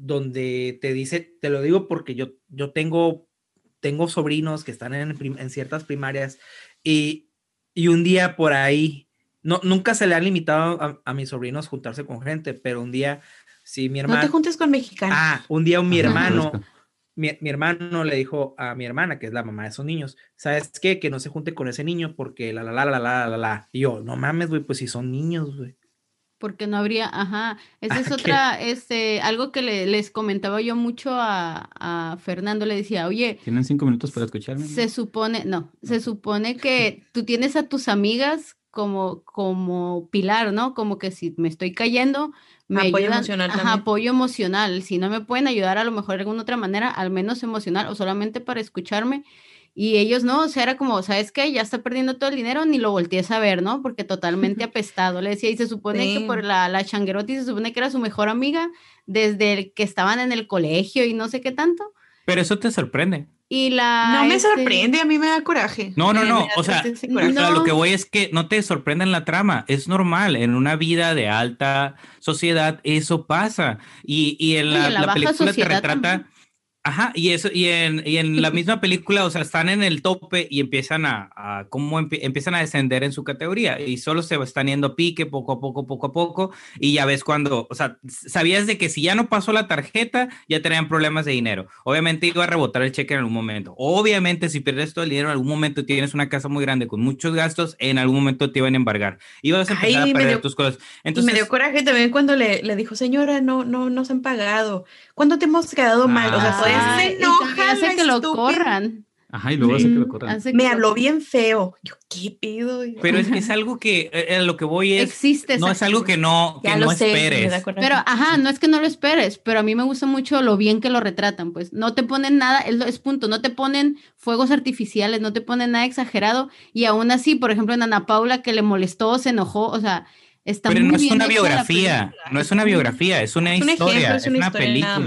donde te dice, te lo digo porque yo, yo tengo, tengo sobrinos que están en, prim- en ciertas primarias y, y un día por ahí, no, nunca se le ha limitado a, a mis sobrinos juntarse con gente, pero un día, sí, mi no hermano, te juntes con mexicanos. ah, un día mi Ajá, hermano, fresco. mi, mi hermano le dijo a mi hermana, que es la mamá de esos niños, ¿sabes qué? Que no se junte con ese niño porque la, la, la, la, la, la, la. Y yo, no mames, güey, pues si son niños, güey. Porque no habría, ajá, esa es Ah, otra, este, algo que le- les comentaba yo mucho a, a Fernando, le decía, oye, ¿Tienen cinco minutos para escucharme? se supone, no, se supone que tú tienes a tus amigas como, como pilar, ¿no? Como que si me estoy cayendo, me Apoyo ayudan, emocional ajá, también. apoyo emocional. Si no me pueden ayudar a lo mejor de alguna otra manera, al menos emocional o solamente para escucharme. Y ellos no, o sea, era como, ¿sabes qué? Ya está perdiendo todo el dinero, ni lo voltees a ver, ¿no? Porque totalmente apestado. Le decía, y se supone que Sí. por la, la changueroti se supone que era su mejor amiga desde el que estaban en el colegio y no sé qué tanto. pero eso te sorprende. Y la... No me este, sorprende, a mí me da coraje. No, no, Me- no, me da o sea, tristeza y coraje. o sea, No. lo que voy es que no te sorprenda en la trama, es normal, en una vida de alta sociedad eso pasa, y, y en No, y la, en la la baja película te sociedad retrata, también. ajá, y eso, y en, y en la misma película, o sea, están en el tope y empiezan a, a cómo empie- empiezan a descender en su categoría, y solo se están yendo a pique poco a poco, poco a poco, y ya ves cuando, o sea, sabías de que si ya no pasó la tarjeta, ya tenían problemas de dinero, obviamente iba a rebotar el cheque en algún momento, obviamente si pierdes todo el dinero en algún momento, tienes una casa muy grande con muchos gastos, en algún momento te iban a embargar, ibas a empezar Ay, a me perder dio- tus cosas, Y entonces... me dio coraje también cuando le, le dijo, señora, no, no nos han pagado. ¿Cuándo te hemos quedado mal? O sea, Ah, todavía sí. se Ay, y enoja también hace la que lo estúpida. corran. Ajá, y luego hace que lo Mm, corran. Hace Me que lo- habló bien feo. Yo, ¿qué pido? Pero es que es algo que, eh, a lo que voy es, Existe no esa es algo que no, que Ya no lo sé, me esperes. da coraje. Pero, ajá, no es que no lo esperes, pero a mí me gusta mucho lo bien que lo retratan, pues. No te ponen nada, es, lo- es punto, no te ponen fuegos artificiales, no te ponen nada exagerado. Y aún así, por ejemplo, en Ana Paula, que le molestó, se enojó, o sea, está Pero muy no es bien una hecha la biografía, película, no es está una muy bien. biografía, es una Es un historia, ejemplo, es es una una historia nada película. más.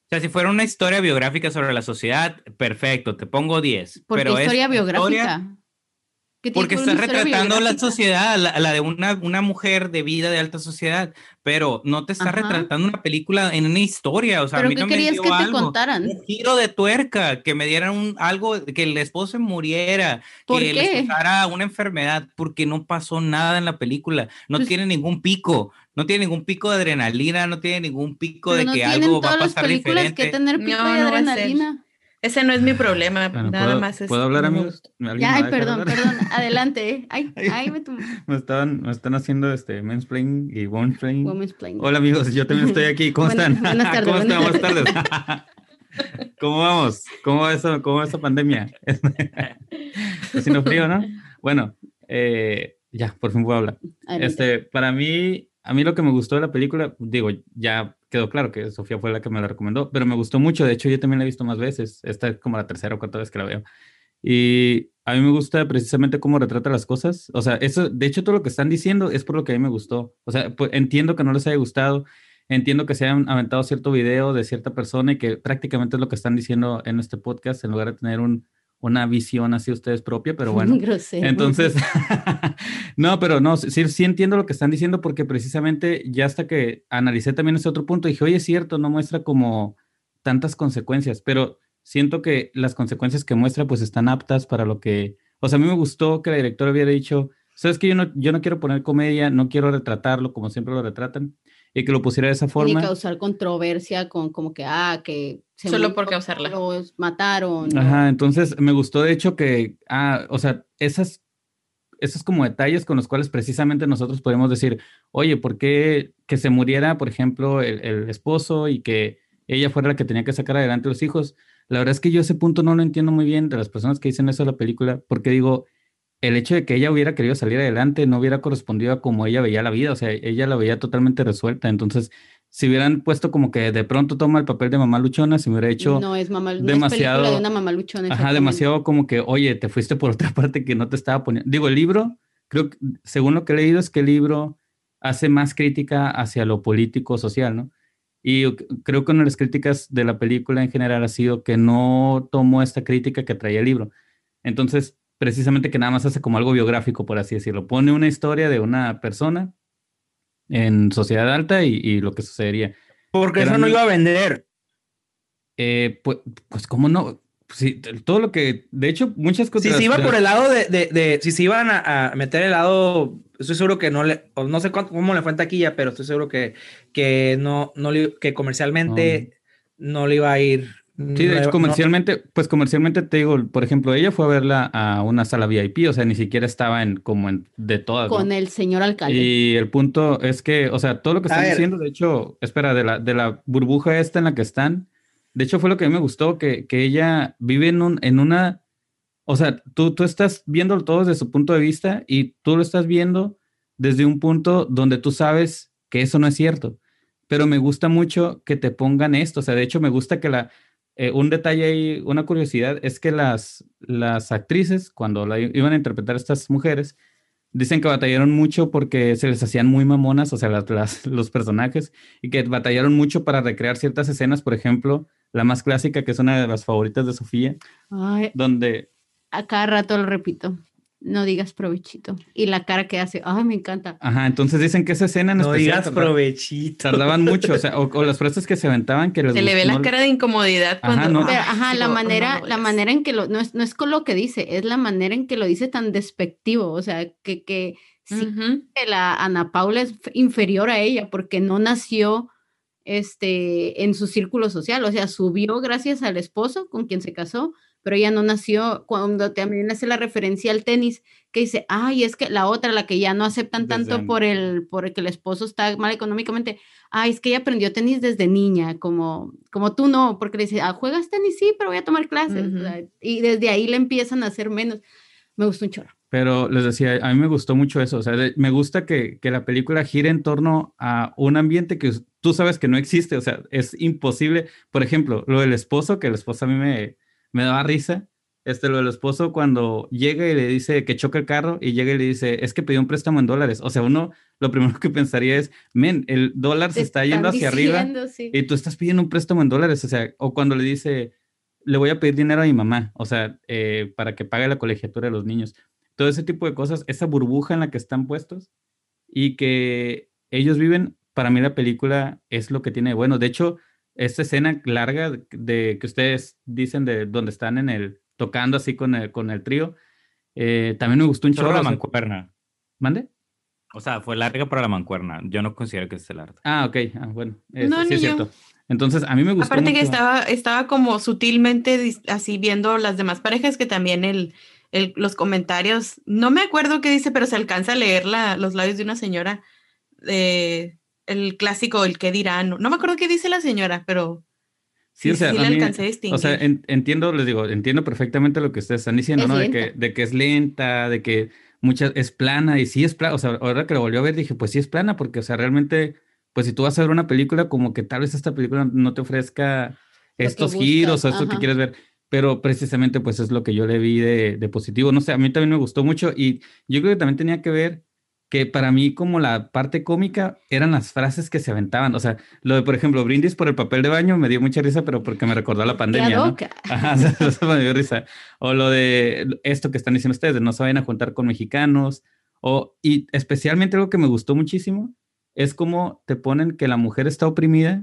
sea, si fuera una historia biográfica sobre la sociedad, perfecto, te pongo diez. ¿Por qué pero historia es biográfica? historia- ¿Qué tiene Porque que ver está una historia retratando la biográfica? sociedad, la, la de una, una mujer de vida de alta sociedad, pero no te está Ajá. retratando una película en una historia. O sea, a ¿Pero mí qué no me querías dio que te algo, contaran? un giro de tuerca, que me dieran un, algo, que el esposo se muriera, ¿Por que les qué? pasara una enfermedad, porque no pasó nada en la película. No Pues- tiene ningún pico, no tiene ningún pico de adrenalina, no tiene ningún pico Pero de no que tienen algo va a todas las pasar películas que diferente. tener pico No, y no va a ser. adrenalina. Ese no es mi problema, Bueno, nada ¿puedo, más es ¿puedo hablar, no me amigos? gustó. ¿Alguien Ya, me va ay, a dejar perdón, hablar? perdón, adelante. eh. Ay, ay, me tum- Me están, me están haciendo este mansplaining y womansplaining. Women's Playing. Hola amigos, yo también estoy aquí. ¿Cómo Buena- están? buenas tardes, ¿Cómo están? buenas Buenas tardes. ¿Cómo vamos? ¿Cómo va eso? ¿Cómo va esa pandemia? Está haciendo frío, ¿no? Bueno, eh, ya, por fin puedo hablar. Adelante. Este, para mí, a mí lo que me gustó de la película, digo, ya quedó claro que Sofía fue la que me la recomendó, pero me gustó mucho. De hecho, yo también la he visto más veces. Esta es como la tercera o cuarta vez que la veo. Y a mí me gusta precisamente cómo retrata las cosas. O sea, eso, de hecho, todo lo que están diciendo es por lo que a mí me gustó. O sea, pues, entiendo que no les haya gustado, entiendo que se hayan aventado cierto video de cierta persona y que prácticamente es lo que están diciendo en este podcast, en lugar de tener un, una visión así ustedes propia, pero bueno. Grosero. Entonces, no, pero no, sí, sí entiendo lo que están diciendo porque precisamente ya hasta que analicé también ese otro punto, dije, oye, es cierto, no muestra como tantas consecuencias, pero siento que las consecuencias que muestra pues están aptas para lo que, o sea, a mí me gustó que la directora hubiera dicho, sabes que yo no, yo no quiero poner comedia, no quiero retratarlo como siempre lo retratan, y que lo pusiera de esa Ni forma. causar controversia con como que, ah, que se Solo murió, por causarla. los mataron. Ajá, o- entonces me gustó de hecho que, ah, o sea, esas, esos como detalles con los cuales precisamente nosotros podemos decir, oye, ¿por qué que se muriera, por ejemplo, el, el esposo y que ella fuera la que tenía que sacar adelante a los hijos? La verdad es que yo ese punto no lo entiendo muy bien de las personas que dicen eso de la película, porque digo, el hecho de que ella hubiera querido salir adelante no hubiera correspondido a cómo ella veía la vida, o sea, ella la veía totalmente resuelta, entonces, si hubieran puesto como que de pronto toma el papel de mamá luchona, se me hubiera hecho No es mamá, no es demasiado, película de una mamá luchona. ajá, exactamente. demasiado como que, oye, te fuiste por otra parte que no te estaba poniendo. Digo, el libro, creo que, según lo que he leído, es que el libro hace más crítica hacia lo político social, ¿no? Y yo c- creo que una de las críticas de la película en general ha sido que no tomó esta crítica que traía el libro. Entonces, precisamente que nada más hace como algo biográfico, por así decirlo. Pone una historia de una persona en sociedad alta y, y lo que sucedería. Porque Pero eso a no mí- iba a vender. Eh, pues, pues, ¿cómo no? Sí, t- todo lo que, de hecho, muchas Si cosas. se iba por el lado de, de, de- si se iban a, a meter el lado, estoy seguro que no le, o no sé cuánto, cómo le fue en taquilla, pero estoy seguro que, que no, no le- que comercialmente no le iba a ir. Sí, no de le- hecho, no- comercialmente, pues comercialmente te digo, por ejemplo, ella fue a verla a una sala V I P, o sea, ni siquiera estaba en como en de todas, Con ¿no? el señor alcalde. Y el punto es que, o sea, todo lo que A están ver. diciendo, de hecho, espera, de la, de la burbuja esta en la que están, de hecho fue lo que a mí me gustó, que, que ella vive en, un, en una, o sea, tú, tú estás viendo todo desde su punto de vista y tú lo estás viendo desde un punto donde tú sabes que eso no es cierto. Pero me gusta mucho que te pongan esto, o sea, de hecho me gusta que la, eh, un detalle ahí, una curiosidad, es que las, las actrices, cuando la i- iban a interpretar a estas mujeres, dicen que batallaron mucho porque se les hacían muy mamonas, o sea, las, las- los personajes, y que batallaron mucho para recrear ciertas escenas, por ejemplo, la más clásica, que es una de las favoritas de Sofía, Ay, donde, a cada rato lo repito. No digas provechito. Y la cara que hace, ay, me encanta. ajá, entonces dicen que esa escena en no especial digas tarda- provechito. tardaban mucho, o sea, o, o las frases que se aventaban que les Se le ve gustó, la no- cara de incomodidad cuando. Ajá, no. Pero, Ay, ajá, la digo, manera, no lo la digas. manera en que lo, no es, no es con lo que dice, es la manera en que lo dice tan despectivo, o sea, que, que sí Ujú. que la Ana Paula es f- inferior a ella porque no nació este, en su círculo social, o sea, subió gracias al esposo con quien se casó, pero ella no nació, cuando también hace la referencia al tenis, que dice, ay, es que la otra, la que ya no aceptan Desde tanto antes. por el, por el que el esposo está mal económicamente, ay, es que ella aprendió tenis desde niña, como, como tú no, porque le dice, ah, ¿juegas tenis? Sí, pero voy a tomar clases, o Ujú. sea, y desde ahí le empiezan a hacer menos. Me gustó un chorro. Pero les decía, a mí me gustó mucho eso, o sea, de- me gusta que, que la película gire en torno a un ambiente que us- tú sabes que no existe, o sea, es imposible. Por ejemplo, lo del esposo, que el esposo a mí me, me daba risa, Este, lo del esposo cuando llega y le dice que choca el carro y llega y le dice, es que pidió un préstamo en dólares. O sea, uno lo primero que pensaría es, men, el dólar se Te está están yendo hacia arriba diciendo, sí. y tú estás pidiendo un préstamo en dólares. O sea, o cuando le dice, le voy a pedir dinero a mi mamá, o sea, eh, para que pague la colegiatura de los niños. Todo ese tipo de cosas, esa burbuja en la que están puestos y que ellos viven, para mí la película es lo que tiene de bueno. De hecho, esta escena larga de, de que ustedes dicen de donde están en el tocando así con el, con el trío, eh, también me gustó un Solo chorro. la O sea, mancuerna. ¿mande? O sea, fue larga para la mancuerna. Yo no considero que sea larga. Ah, ok. Ah, bueno, es- No, sí ni es yo. cierto. Entonces, a mí me gustó Aparte que mucho. estaba, estaba como sutilmente dis- así viendo las demás parejas que también el, el- los comentarios, no me acuerdo qué dice, pero se alcanza a leer la, los labios de una señora, eh, el clásico, el qué dirán, no, no me acuerdo qué dice la señora, pero Sí, sí, o sea, sí a le mí, alcancé a o sea, distinguir. en- entiendo, les digo, entiendo perfectamente lo que ustedes están diciendo, Es ¿no? De lenta. que, de que es lenta, de que muchas, es plana, y sí es plana, o sea, ahora que lo volvió a ver dije, pues sí es plana, porque, o sea, realmente, pues si tú vas a ver una película, como que tal vez esta película no te ofrezca Lo que estos giros buscas, o esto que ajá. quieres ver, pero precisamente, pues es lo que yo le vi de, de positivo, no sé, a mí también me gustó mucho, y yo creo que también tenía que ver que para mí como la parte cómica eran las frases que se aventaban, o sea, lo de, por ejemplo, brindis por el papel de baño me dio mucha risa, pero porque me recordó a la Tía pandemia, ¿no? Doca. Ajá, eso me dio risa. O lo de esto que están diciendo ustedes, de no se vayan a juntar con mexicanos. O, y especialmente algo que me gustó muchísimo es como te ponen que la mujer está oprimida,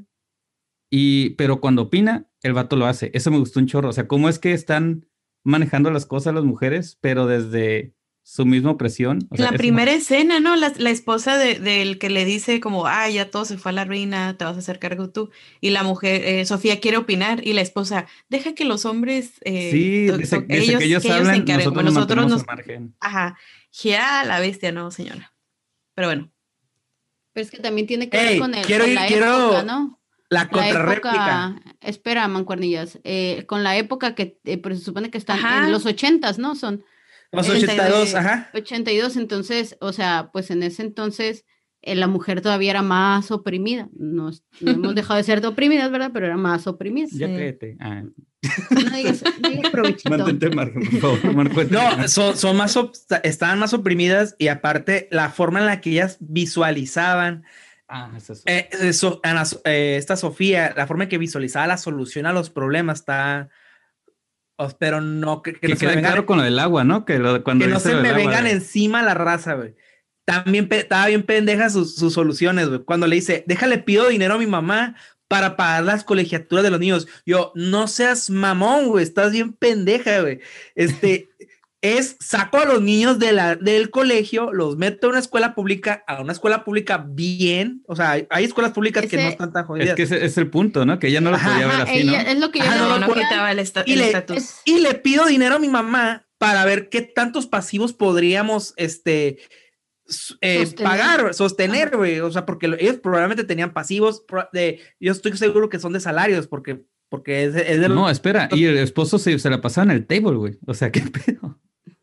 y, pero cuando opina, el vato lo hace. Eso me gustó un chorro. O sea, cómo es que están manejando las cosas las mujeres, pero desde su misma opresión. O En sea, la eso primera escena, ¿no? La, la esposa de- del que le dice como, ah, ya todo se fue a la ruina, te vas a hacer cargo tú. Y la mujer, eh, Sofía quiere opinar y la esposa, deja que los hombres, eh, sí, to- dice, to- dice que ellos, ellos que ellos se hablan, encarguen, como nosotros nos nosotros mantenemos al nos, margen. ajá, ya la bestia, no, señora. Pero bueno, Pero es que también tiene que ver Hey, con, el, quiero con ir, la quiero época, ¿no? la La contrarréplica. época, espera, mancuernillas, eh, con la época que eh, pues, se supone que están en ajá, los ochentas, ¿no? Son Los ochenta y dos. ochenta y dos, este, ajá. ochenta y dos, entonces, o sea, pues en ese entonces eh, la mujer todavía era más oprimida. No, es- no hemos dejado de ser oprimidas, ¿verdad? Pero era más oprimida. Ya Sí. cállate. Ah, No digas, no digas provechito. mantente al margen, por favor, Marco. No, son, son más, op- estaban más oprimidas y aparte la forma en la que ellas visualizaban, Ah, es eso. eh, eso, Ana, eh, esta Sofía, la forma en que visualizaba la solución a los problemas está, os- pero no, que, que Que no se me quede vengan, claro con lo del agua, ¿no? Que lo, cuando que no dice se lo del me agua, vengan de- encima la raza, güey. También pe- estaba bien pendeja sus, sus soluciones, güey. Cuando le dice, déjale, pido dinero a mi mamá para pagar las colegiaturas de los niños. Yo, no seas mamón, güey, estás bien pendeja, güey. Este, es, saco a los niños de la, del colegio, los meto a una escuela pública, a una escuela pública bien. O sea, hay, hay escuelas públicas que no Ese- están tan Es jodidas. que ese es el punto, ¿no? Que ella no lo Ajá, podía ver Ajá, así, ella- ¿no? es lo que yo Ajá, le no no, lo no pueden- quitaba el esta- y el le- estatus. es- Y le pido dinero a mi mamá para ver qué tantos pasivos podríamos, este, s- eh, Sostener. pagar, sostener, güey. O sea, porque lo- ellos probablemente tenían pasivos pro- de, yo estoy seguro que son de salarios, porque, porque es, de- es de los- No, espera, y el esposo se, se la pasaba en el table, güey. O sea, ¿qué pedo?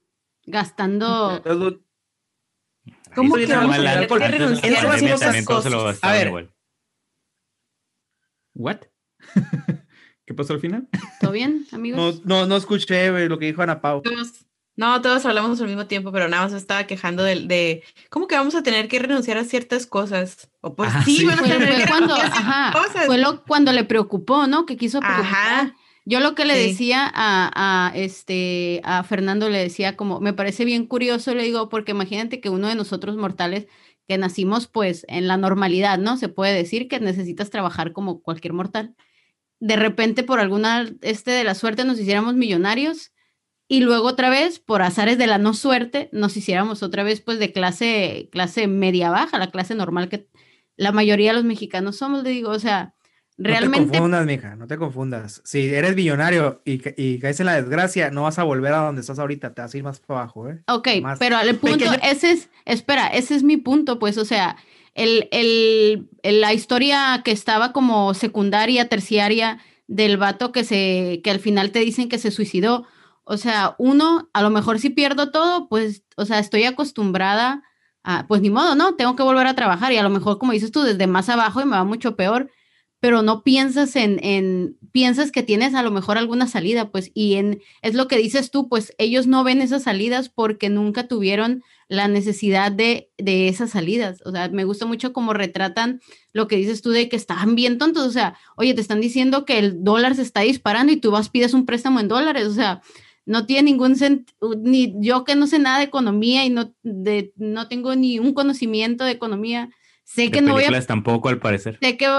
gastando. los- ¿Cómo Ahí que está vamos a mal, tener alcohol. que Antes de la renunciar a pandemia ciertas también todo se lo cosas? gastaban A ver. igual. ¿What? ¿Qué pasó al final? ¿Todo bien, no, amigos? no, no escuché, güey, lo que dijo Ana Pau. Todos- no, todos hablamos al mismo tiempo, pero nada más me estaba quejando de, de cómo que vamos a tener que renunciar a ciertas cosas. O pues Ah, sí, sí. van a Fue, tener fue que cuando, renunciar a ciertas ajá, cosas. fue lo, cuando le preocupó, ¿no? Que quiso preocupar. Ajá. Yo lo que le Sí. decía a, a, este, a Fernando, le decía como, me parece bien curioso, le digo, porque imagínate que uno de nosotros mortales que nacimos pues en la normalidad, ¿no? Se puede decir que necesitas trabajar como cualquier mortal. De repente por alguna, este de la suerte nos hiciéramos millonarios y luego otra vez por azares de la no suerte nos hiciéramos otra vez pues de clase, clase media baja, la clase normal que la mayoría de los mexicanos somos, le digo, o sea, No te realmente confundas, mija, no te confundas. Si eres millonario y, ca- y caes en la desgracia, no vas a volver a donde estás ahorita, te vas a ir más para abajo, ¿eh? Ok, Más pero el punto, pequeño. ese es, espera, ese es mi punto, pues, o sea, el, el, el- la historia que estaba como secundaria, terciaria, del vato que se, que al final te dicen que se suicidó, o sea, uno, a lo mejor si pierdo todo, pues, o sea, estoy acostumbrada a, pues ni modo, ¿no? Tengo que volver a trabajar y a lo mejor, como dices tú, desde más abajo y me va mucho peor, pero no piensas en, en, piensas que tienes a lo mejor alguna salida, pues, y en, es lo que dices tú, pues ellos no ven esas salidas porque nunca tuvieron la necesidad de, de esas salidas. O sea, me gusta mucho cómo retratan lo que dices tú de que estaban bien tontos. O sea, oye, te están diciendo que el dólar se está disparando y tú vas, pides un préstamo en dólares. O sea, no tiene ningún sentido, ni yo que no sé nada de economía y no, de, no tengo ni un conocimiento de economía. Sé que de no voy a... tampoco, al parecer. Sé que...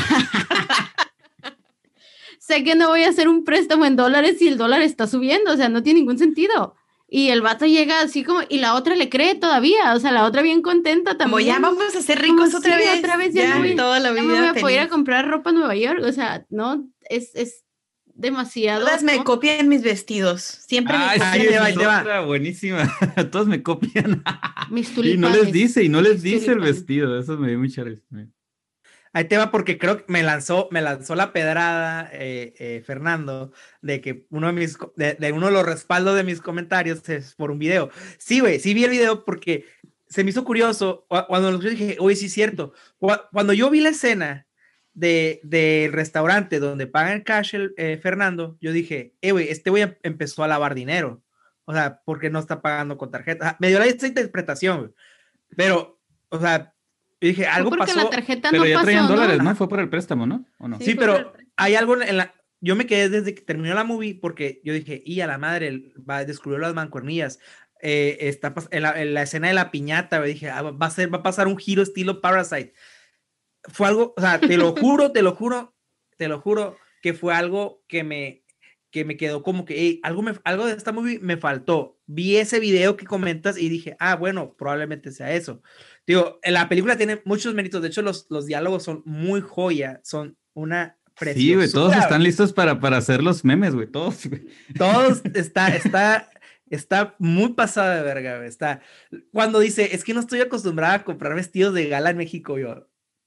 sé que no voy a hacer un préstamo en dólares si el dólar está subiendo. O sea, no tiene ningún sentido. Y el vato llega así como, y la otra le cree todavía, o sea, la otra bien contenta también. Como ya vamos a ser ricos como, otra sí, vez. otra vez ya, ya no voy, toda la vida ya me voy a poder ir feliz. a comprar ropa en Nueva York, o sea, no, es, es demasiado. Todas me ¿no? copian mis vestidos, siempre Ay, me sí, copian. ahí te va, ahí esa te es va. otra buenísima. Todos me copian. Mis Y tulipanes. no les dice, y no les mis dice el tulipanes. vestido. Eso me dio mucha risa. Ahí te va porque creo que me lanzó, me lanzó la pedrada eh, eh, Fernando de que uno de mis de, de uno de los respaldos de mis comentarios es por un video. Sí, güey, sí vi el video porque se me hizo curioso cuando lo dije, oye, sí es cierto. Cuando yo vi la escena de del restaurante donde pagan cash el eh, Fernando, yo dije, eh, güey, este güey empezó a lavar dinero. O sea, porque no está pagando con tarjeta. O sea, me dio esa interpretación, güey. Pero, o sea, yo dije, algo Fue porque pasó. la tarjeta Pero no ya pasó, traían dólares, ¿no? ¿no? Fue por el préstamo, ¿no? ¿O no? Sí, Sí, fue pero por- hay algo en la... Yo me quedé desde que terminó la movie porque yo dije, y a la madre, va, descubrió las mancuernillas. Eh, está pas- en, la, en la escena de la piñata, me dije, ah, va a ser, va a pasar un giro estilo Parasite. Fue algo, o sea, te lo juro, te lo juro, te lo juro que fue algo que me, que me quedó como que, hey, algo, me, algo de esta movie me faltó. Vi ese video que comentas y dije, ah, bueno, probablemente sea eso. Digo, la película tiene muchos méritos. De hecho, los, los diálogos son muy joya, son una preciosura. Sí, güey, todos están listos para, para hacer los memes, güey, todos, güey. Todos está, está, está muy pasada de verga, güey. Está, cuando dice, es que no estoy acostumbrada a comprar vestidos de gala en México, yo.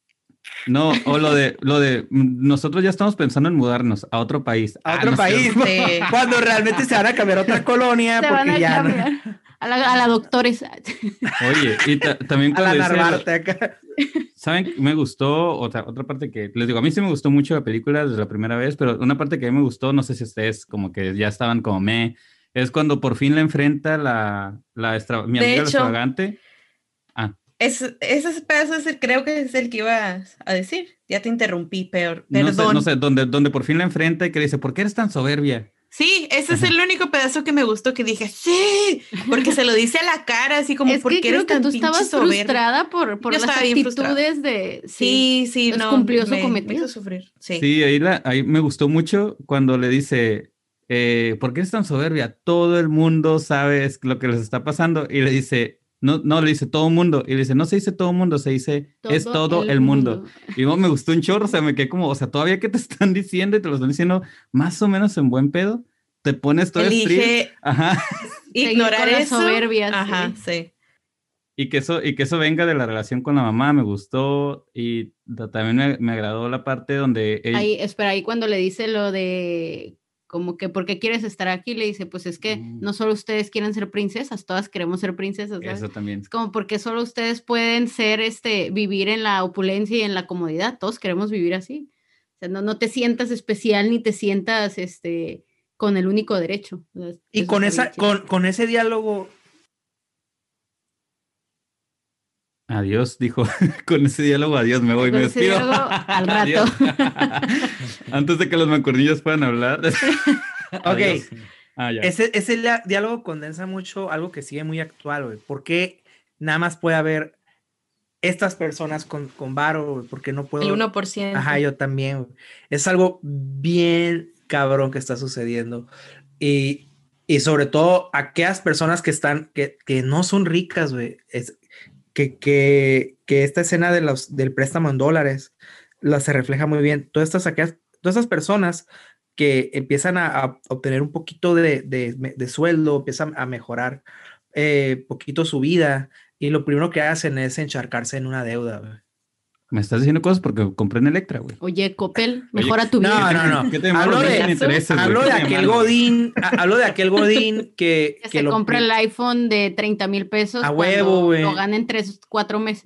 No, o lo de, lo de, nosotros ya estamos pensando en mudarnos a otro país. A Ah, otro no, país, sí. cuando realmente se van a cambiar a otra colonia, Se van porque a ya no- cambiar. A la, a la doctores. Oye, y ta- también a la cuando dice, Narvarte acá. ¿saben? Me gustó otra, otra parte que, les digo, a mí sí me gustó mucho la película desde la primera vez, pero una parte que a mí me gustó, no sé si ustedes como que ya estaban como me, es cuando por fin la enfrenta la, la extra- mi De amiga la hecho, extravagante. Ah, Es, ese pedazo es el- creo que es el que ibas a decir. Ya te interrumpí, peor. no sé, Perdón. no sé, donde, donde por fin la enfrenta y que le dice, ¿por qué eres tan soberbia? Sí, ese es el único pedazo que me gustó que dije, sí, porque se lo dice a la cara, así como, Es ¿por que qué creo eres que tan tú pinche estabas soberbia? frustrada por, por Yo las estaba bien frustrada. actitudes de... Sí, sí, Entonces no. cumplió su me, cometido. me hizo sufrir, sí. Sí, ahí, la, ahí me gustó mucho cuando le dice, eh, ¿por qué eres tan soberbia? Todo el mundo sabe es lo que les está pasando. Y le dice, no, no, le dice todo el mundo. Y le dice, no se dice todo el mundo, se dice, es todo el, el mundo. mundo. Y no, me gustó un chorro, o sea, me quedé como, o sea, todavía que te están diciendo y te lo están diciendo más o menos en buen pedo, te pones todo Elige Ajá. ignorar con la eso. soberbia, sí. Ajá, sí. Y que, eso, y que eso venga de la relación con la mamá, me gustó. Y ta- también me, me agradó la parte donde ella... Ahí, espera, ahí cuando le dice lo de como que ¿por qué quieres estar aquí? Le dice, pues es que Mm. no solo ustedes quieren ser princesas, todas queremos ser princesas, ¿sabes? Eso también. Es como porque solo ustedes pueden ser, este, vivir en la opulencia y en la comodidad, todos queremos vivir así. O sea, no, no te sientas especial ni te sientas, este, con el único derecho. O sea, Y eso con, está esa, bien chido. con, con ese diálogo, Adiós, dijo, con ese diálogo, adiós, me voy, Con me ese despido. diálogo, al rato. Adiós. Antes de que los mancuernillos puedan hablar. ok, Adiós. Ah, ya. ese, ese dia- diálogo condensa mucho algo que sigue muy actual, güey. ¿Por qué nada más puede haber estas personas con, con varo, güey? Porque no puedo... El uno por ciento. Ajá, yo también, güey. Es algo bien cabrón que está sucediendo. Y, y sobre todo aquellas personas que están, que, que no son ricas, güey. Es que, que, que esta escena de los, del préstamo en dólares la se refleja muy bien. Todas estas, aquellas, todas estas personas que empiezan a, a obtener un poquito de, de, de sueldo, empiezan a mejorar eh, poquito su vida, y lo primero que hacen es encharcarse en una deuda, güey. Me estás diciendo cosas porque compré en Electra, güey. Oye, Coppel, Oye, mejora tu No, vida. no, no. ¿Qué te Hablo demoro? de, No me intereses, hablo güey. de ¿Qué te aquel demoro? godín, a- hablo de aquel godín que, Que que se lo compra que- el iPhone de treinta mil pesos A cuando huevo, güey. lo gana en tres, cuatro meses, ¿no?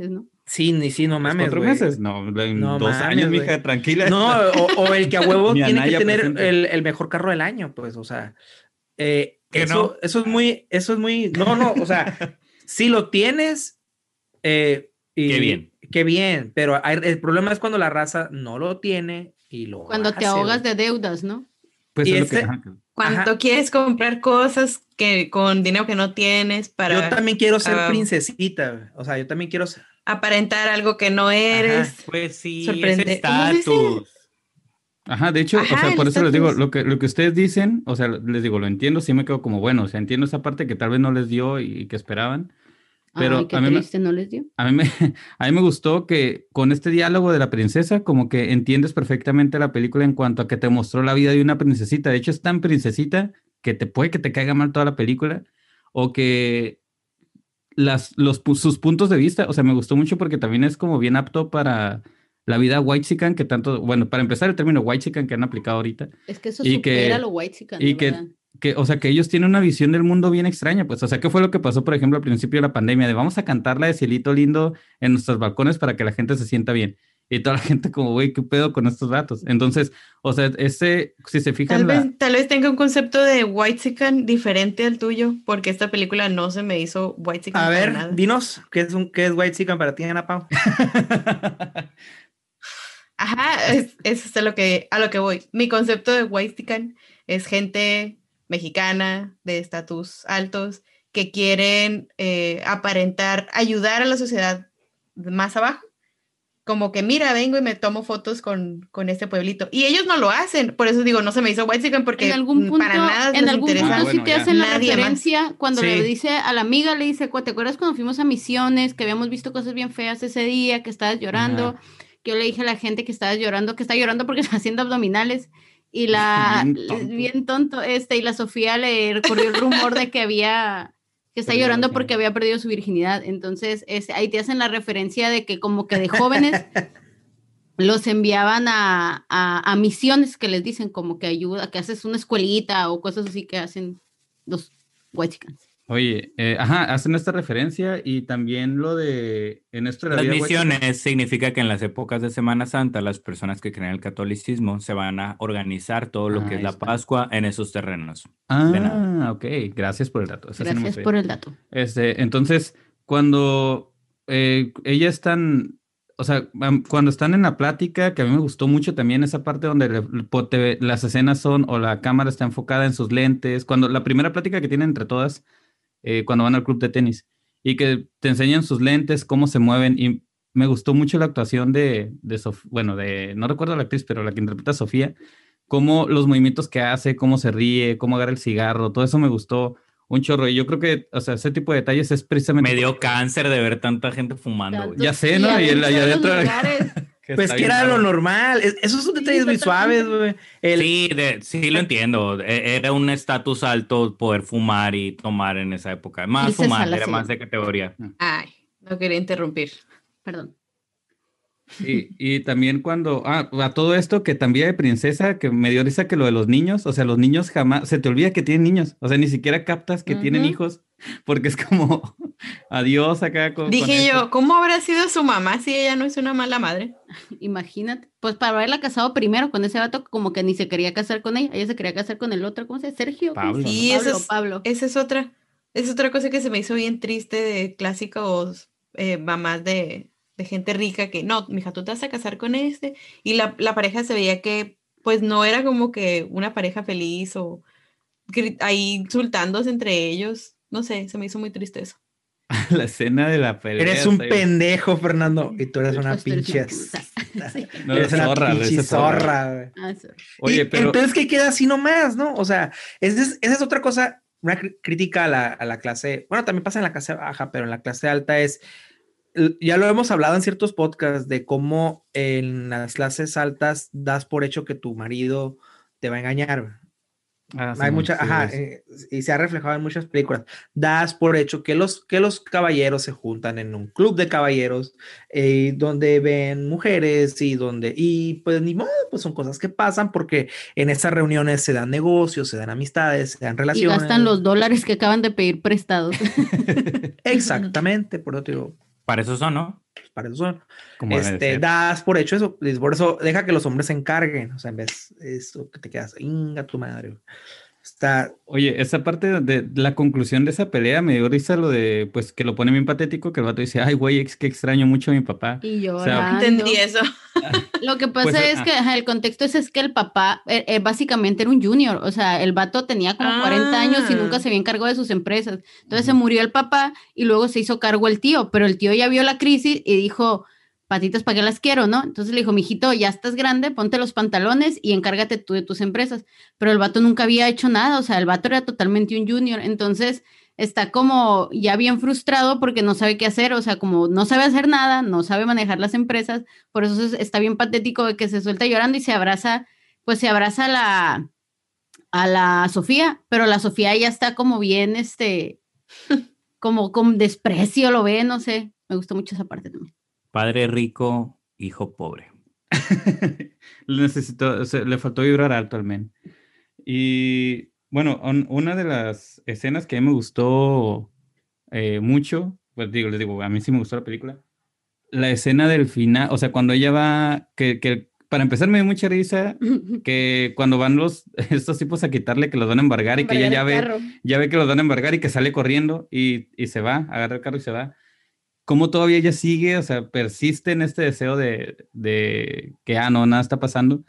Sí, ni sí, no mames, ¿Cuatro güey. meses? No, en No dos mames, años, güey. mija, tranquila. No, o, o el que a huevo Mi tiene que Anaya tener presente. el, el mejor carro del año, pues, o sea, eh, ¿Que eso, no? eso es muy, eso es muy, no, no, o sea, si lo tienes, eh, y, Qué bien. qué bien, pero hay- el problema es cuando la raza no lo tiene y lo Cuando te hace, ahogas güey. de deudas, ¿no? Pues Y es lo que... este- ajá. Cuando Ajá. quieres comprar cosas que con dinero que no tienes para Yo también quiero ser ah, princesita, güey. O sea, yo también quiero ser, aparentar algo que no eres. Pues sí, Sorprende. ese ¿Cómo se dice? estatus. Ajá, de hecho, o Ajá, sea, el por eso les digo, estatus. lo que, lo que ustedes dicen, o sea, les digo, lo entiendo, sí me quedo como, bueno, o sea, entiendo esa parte que tal vez no les dio y que esperaban, pero Ay, qué a mí me, triste, ¿no les dio? a mí me, a mí me gustó que con este diálogo de la princesa, como que entiendes perfectamente la película en cuanto a que te mostró la vida de una princesita. De hecho, es tan princesita que te puede que te caiga mal toda la película, o que las, los, pu- sus puntos de vista, o sea, me gustó mucho porque también es como bien apto para la vida whitexican, que tanto, bueno, para empezar el término whitexican que han aplicado ahorita, Es que eso y supera que, lo whitexican, y de que, verdad. que, o sea, que ellos tienen una visión del mundo bien extraña, pues, o sea, ¿qué fue lo que pasó, por ejemplo, al principio de la pandemia? De vamos a cantarla de Cielito Lindo en nuestros balcones para que la gente se sienta bien. Y toda la gente como, güey, ¿qué pedo con estos datos? Entonces, o sea, ese, si se fijan, Tal la... vez, tal vez tenga un concepto de whitezican diferente al tuyo, porque esta película no se me hizo whitezican a para ver, nada. dinos, ¿qué es un, qué es White Chicken para ti, Ana Pau? Ajá, es, eso es a lo que, a lo que voy. Mi concepto de whitezican es gente mexicana de estatus altos que quieren eh, aparentar, ayudar a la sociedad más abajo. Como que, mira, vengo y me tomo fotos con, con este pueblito. Y ellos no lo hacen. Por eso digo, no se me hizo whitezican porque En algún mm, punto, para nada en les algún interesa. Ah, punto sí bueno, te ya. hacen la Nadie más. referencia cuando le Sí. dice a la amiga, le dice, "Cu- ¿te acuerdas cuando fuimos a Misiones, que habíamos visto cosas bien feas ese día, que estabas llorando? Ajá. Que yo le dije a la gente que estabas llorando, que está llorando porque está haciendo abdominales. Y la, Bien l- tonto. bien tonto, este, y la Sofía le corrió el rumor de que había, que está Perdió la llorando porque virginidad. había perdido su virginidad. Entonces, este, ahí te hacen la referencia de que como que de jóvenes los enviaban a, a, a misiones que les dicen como que ayuda, que haces una escuelita o cosas así que hacen los whitexicans. Oye, eh, ajá, hacen esta referencia y también lo de, en esto de la Las vida whitexican. misiones significa que en las épocas de Semana Santa las personas que creen en el catolicismo se van a organizar todo lo Ah, que es ahí la está. Pascua en esos terrenos. De nada. Ah, ok, gracias por el dato. Esa sí no me Gracias sabía. por el dato. Este, entonces, cuando eh, ella es tan, o sea, am- cuando están en la plática, que a mí me gustó mucho también esa parte donde le- po- te ve- las escenas son, o la cámara está enfocada en sus lentes, cuando la primera plática que tienen entre todas, eh, cuando van al club de tenis, y que te enseñan sus lentes, cómo se mueven, y me gustó mucho la actuación de, de Sof- bueno, de, no recuerdo la actriz, pero la que interpreta a Sofía, cómo los movimientos que hace, cómo se ríe, cómo agarra el cigarro, todo eso me gustó un chorro. Y yo creo que, o sea, ese tipo de detalles es precisamente... Me dio porque- cáncer de ver tanta gente fumando, güey. Ya sé, Y ¿no? Y él allá adentro de los adentro... lugares. que Pues está que bien era lo raro. normal. Es- esos son Sí, detalles muy totalmente. suaves, güey. El- Sí, de- sí lo entiendo. E- Era un estatus alto poder fumar y tomar en esa época. Más Irse fumar, era Salacel. más de categoría. Ay, no quería interrumpir. Perdón. Sí, y también cuando, ah, a todo esto que también de princesa, que me dio risa que lo de los niños, o sea, los niños jamás, se te olvida que tienen niños, o sea, ni siquiera captas que tienen Ujú. hijos, porque es como, adiós acá con, con Dije eso. yo, ¿cómo habrá sido su mamá si ella no es una mala madre? Imagínate. Pues para haberla casado primero con ese vato, como que ni se quería casar con ella. Ella se quería casar con el otro. ¿Cómo se llama? Sergio. ¿Cómo se Pablo, llama? Sí, ¿no? eso Pablo, es, Pablo. esa es otra, es otra cosa que se me hizo bien triste de clásicos eh, mamás de, de gente rica que no, mija, tú te vas a casar con este. Y la, la pareja se veía que pues no era como que una pareja feliz o gri- ahí insultándose entre ellos. No sé, se me hizo muy triste eso. La escena de la pelea. Eres un está bien- pendejo, Fernando. Y tú eres una Pues tú eres pinche. una puta. Sí. No, Eres una zorra, pinche esa zorra. zorra, güey. Ah, sorry. Oye, Y pero... el pedo es que queda así nomás, ¿no? O sea, esa es, esa es otra cosa, una cri- crítica a la, a la clase, bueno, también pasa en la clase baja, pero en la clase alta es, l- ya lo hemos hablado en ciertos podcasts de cómo en las clases altas das por hecho que tu marido te va a engañar, güey. Ah, Hay Simón, mucha, sí, ajá, es- eh, y se ha reflejado en muchas películas. Das por hecho que los, que los caballeros se juntan en un club de caballeros eh, donde ven mujeres y donde, y pues ni modo, pues son cosas que pasan porque en esas reuniones se dan negocios, se dan amistades, se dan Y relaciones. gastan los dólares que acaban de pedir prestados. Exactamente, por eso te digo, Para eso son, ¿no? para eso son. Como debe de Este, ser. das por hecho eso, y por eso deja que los hombres se encarguen, o sea, en vez de eso que te quedas, inga tu madre. Está, Oye, esa parte de de la conclusión de esa pelea me dio risa lo de, pues, que lo pone bien patético, que el vato dice, ay, güey, es que extraño mucho a mi papá. Y O sea, llorando. Entendí eso. Lo que pasa Pues, es ah. que ajá, el contexto es, es que el papá eh, eh, básicamente era un junior, o sea, el vato tenía como cuarenta años y nunca Ah. se había encargado de sus empresas. Entonces se Ujú. murió el papá y luego se hizo cargo el tío, pero el tío ya vio la crisis y dijo, patitas, ¿para qué las quiero, no? Entonces le dijo, mijito, ya estás grande, ponte los pantalones y encárgate tú de tus empresas. Pero el vato nunca había hecho nada, o sea, el vato era totalmente un junior, entonces está como ya bien frustrado porque no sabe qué hacer, o sea, como no sabe hacer nada, no sabe manejar las empresas, por eso es- está bien patético de que se suelta llorando y se abraza, pues se abraza a la, a la Sofía, pero la Sofía ya está como bien, este, como con desprecio lo ve, no sé, me gustó mucho esa parte también. Padre rico, hijo pobre. Le necesitó, o sea, le faltó vibrar alto al men. Y bueno, un- una de las escenas que a mí me gustó eh, mucho, pues digo, les digo, a mí sí me gustó la película. La escena del final, o sea, cuando ella va, que, que para empezar me dio mucha risa que cuando van los, estos tipos a quitarle que los van a embargar y que ella ya ve, ya ve que los van a embargar y que sale corriendo y, y se va, agarra el carro y se va. ¿Cómo todavía ella sigue, o sea, persiste en este deseo de, de que, ah, no, nada está pasando?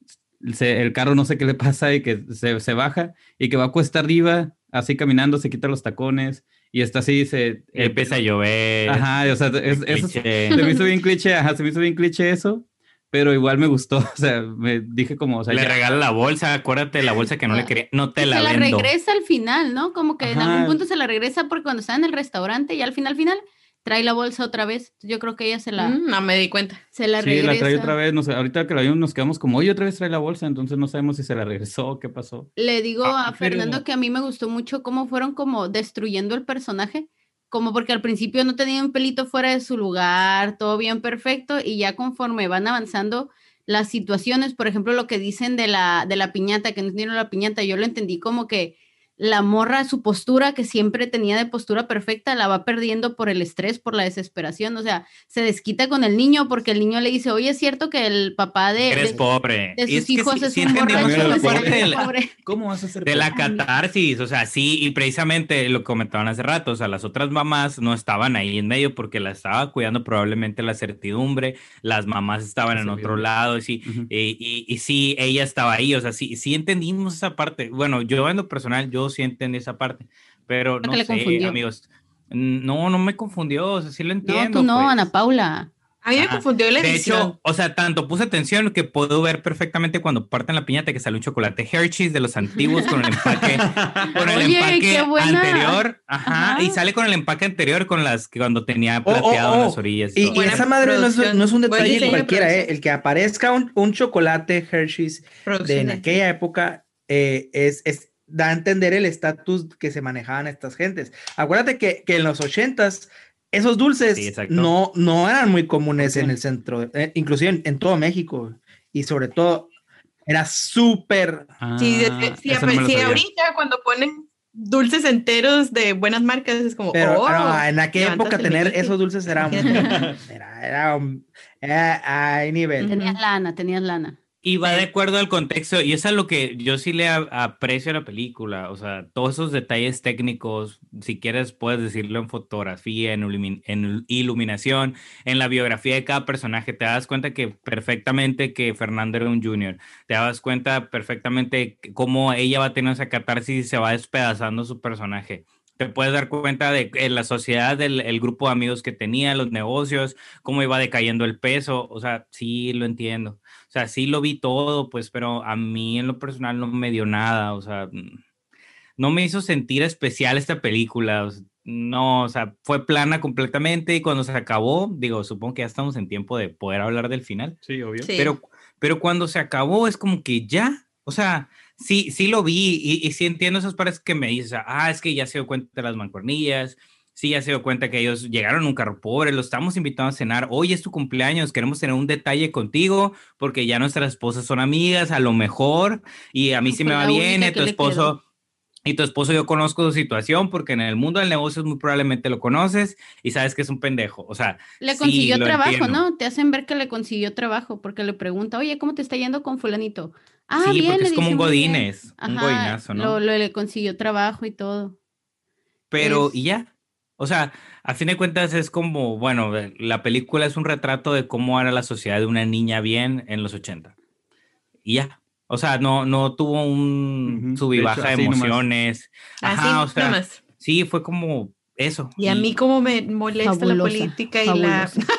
Se- el carro no sé qué le pasa y que se, se baja y que va cuesta arriba, así caminando, se quita los tacones y está así, se... Y empieza a llover. Ajá, o sea, es- el eso cliché. se me hizo bien cliché, ajá, se me hizo bien cliché eso, pero igual me gustó, o sea, me dije como, o sea, Le ya- regala la bolsa, acuérdate de la bolsa que no le quería. No te Y la se la vendo. regresa al final, ¿no? Como que en Ajá. algún punto se la regresa porque cuando está en el restaurante y al final, final, trae la bolsa otra vez. Yo creo que ella se la, Mm, no me di cuenta. se la sí, regresa. la trae otra vez, no sé, ahorita que la vimos nos quedamos como, oye, otra vez trae la bolsa, entonces no sabemos si se la regresó o qué pasó. Le digo Ah, a pero- Fernando que a mí me gustó mucho cómo fueron como destruyendo el personaje, como porque al principio no tenía un pelito fuera de su lugar, todo bien perfecto, y ya conforme van avanzando las situaciones, por ejemplo, lo que dicen de la, de la piñata, que no tiene la piñata, yo lo entendí como que la morra, su postura, que siempre tenía de postura perfecta, la va perdiendo por el estrés, por la desesperación, o sea, se desquita con el niño porque el niño le dice, oye, es cierto que el papá de, Eres de, pobre. de Y sus es que hijos sí- es sí un entendí borracho, mucho pues la era parte yo del- pobre. ¿Cómo vas a hacer De la pobre? catarsis, o sea, sí, y precisamente lo comentaban hace rato, o sea, las otras mamás no estaban ahí en medio porque la estaba cuidando probablemente la certidumbre, las mamás estaban La en otro servidumbre. lado, y sí, Ujú. y, y, y sí, ella estaba ahí, o sea, sí, sí entendimos esa parte. Bueno, yo en lo personal, yo sí entendí esa parte, pero Creo no que le sé, confundió. amigos, no, no me confundió, o sea, sí lo No, tú entiendo, no, pues. Ana Paula. A mí me Ajá. confundió la De edición. hecho, o sea, tanto puse atención que puedo ver perfectamente cuando parten la piñata que sale un chocolate Hershey's de los antiguos con el empaque, con el Oye, empaque qué buena. anterior, ajá, Ajá. y sale con el empaque anterior con las que cuando tenía Oh, oh, plateado en oh. las orillas y Y, todo. y Buena esa madre no es, producción, no es un buen detalle diseño de cualquiera, ¿eh? producción. El que aparezca un, un chocolate Hershey's de Producción en de- aquella época eh, es, es, da a entender el estatus que se manejaban estas gentes. Acuérdate que, que en los ochentas esos dulces Sí, exacto. no, no eran muy comunes ¿Por qué? en el centro, eh, inclusive en, en todo México. Y sobre todo, era súper... Sí, de- Ah, sí, eso no me lo sí, sabía. ahorita cuando ponen dulces enteros de buenas marcas es como, Pero oh, no, en aquella levantas época el tener meñique. esos dulces era, Imagínate. era, era, un- era a nivel. Tenías lana, tenías lana. Y va de Sí. acuerdo al contexto, y eso es lo que yo sí le a- aprecio a la película, o sea, todos esos detalles técnicos, si quieres puedes decirlo en fotografía, en, ilumi- en iluminación, en la biografía de cada personaje, te das cuenta que perfectamente que Fernando era un junior, te das cuenta perfectamente que cómo ella va teniendo esa catarsis y se va despedazando su personaje. Te puedes dar cuenta de en la sociedad, del el grupo de amigos que tenía, los negocios, cómo iba decayendo el peso, o sea, sí lo entiendo. O sea, sí lo vi todo, pues, pero a mí en lo personal no me dio nada, o sea, mm, no me hizo sentir especial esta película, o sea, no, o sea, fue plana completamente y cuando se acabó, digo, supongo que ya estamos en tiempo de poder hablar del final, Sí, obvio. Sí. pero, pero cuando se acabó es como que ya, o sea, sí, sí lo vi y, y sí entiendo esas partes que me dices, ah, es que ya se dio cuenta de las mancuernillas, sí, ya se dio cuenta que ellos llegaron en un carro pobre, lo estamos invitando a cenar, hoy es tu cumpleaños, queremos tener un detalle contigo porque ya nuestras esposas son amigas, a lo mejor, y a mí sí Fue me va la bien, única y que tu le esposo... Y tu esposo, yo conozco su situación porque en el mundo del negocio muy probablemente lo conoces y sabes que es un pendejo. O sea, Le sí, consiguió lo trabajo, entiendo. ¿no? Te hacen ver que le consiguió trabajo porque le pregunta, oye, ¿cómo te está yendo con fulanito? Ah, Sí, bien, porque le es como dice, un muy bien. godínez, un Ajá, godinazo, lo, ¿no? lo le consiguió trabajo y todo. Pero, y Es, ya. O sea, a fin de cuentas es como, bueno, la película es un retrato de cómo era la sociedad de una niña bien en los ochenta. Y ya. O sea, no, no tuvo un Ujú. sub y De hecho, baja de así nomás. emociones. Ajá, o Así sea, nomás. sí, fue como eso. Y a mí Y como me molesta la fabulosa, política y la, fabulosa.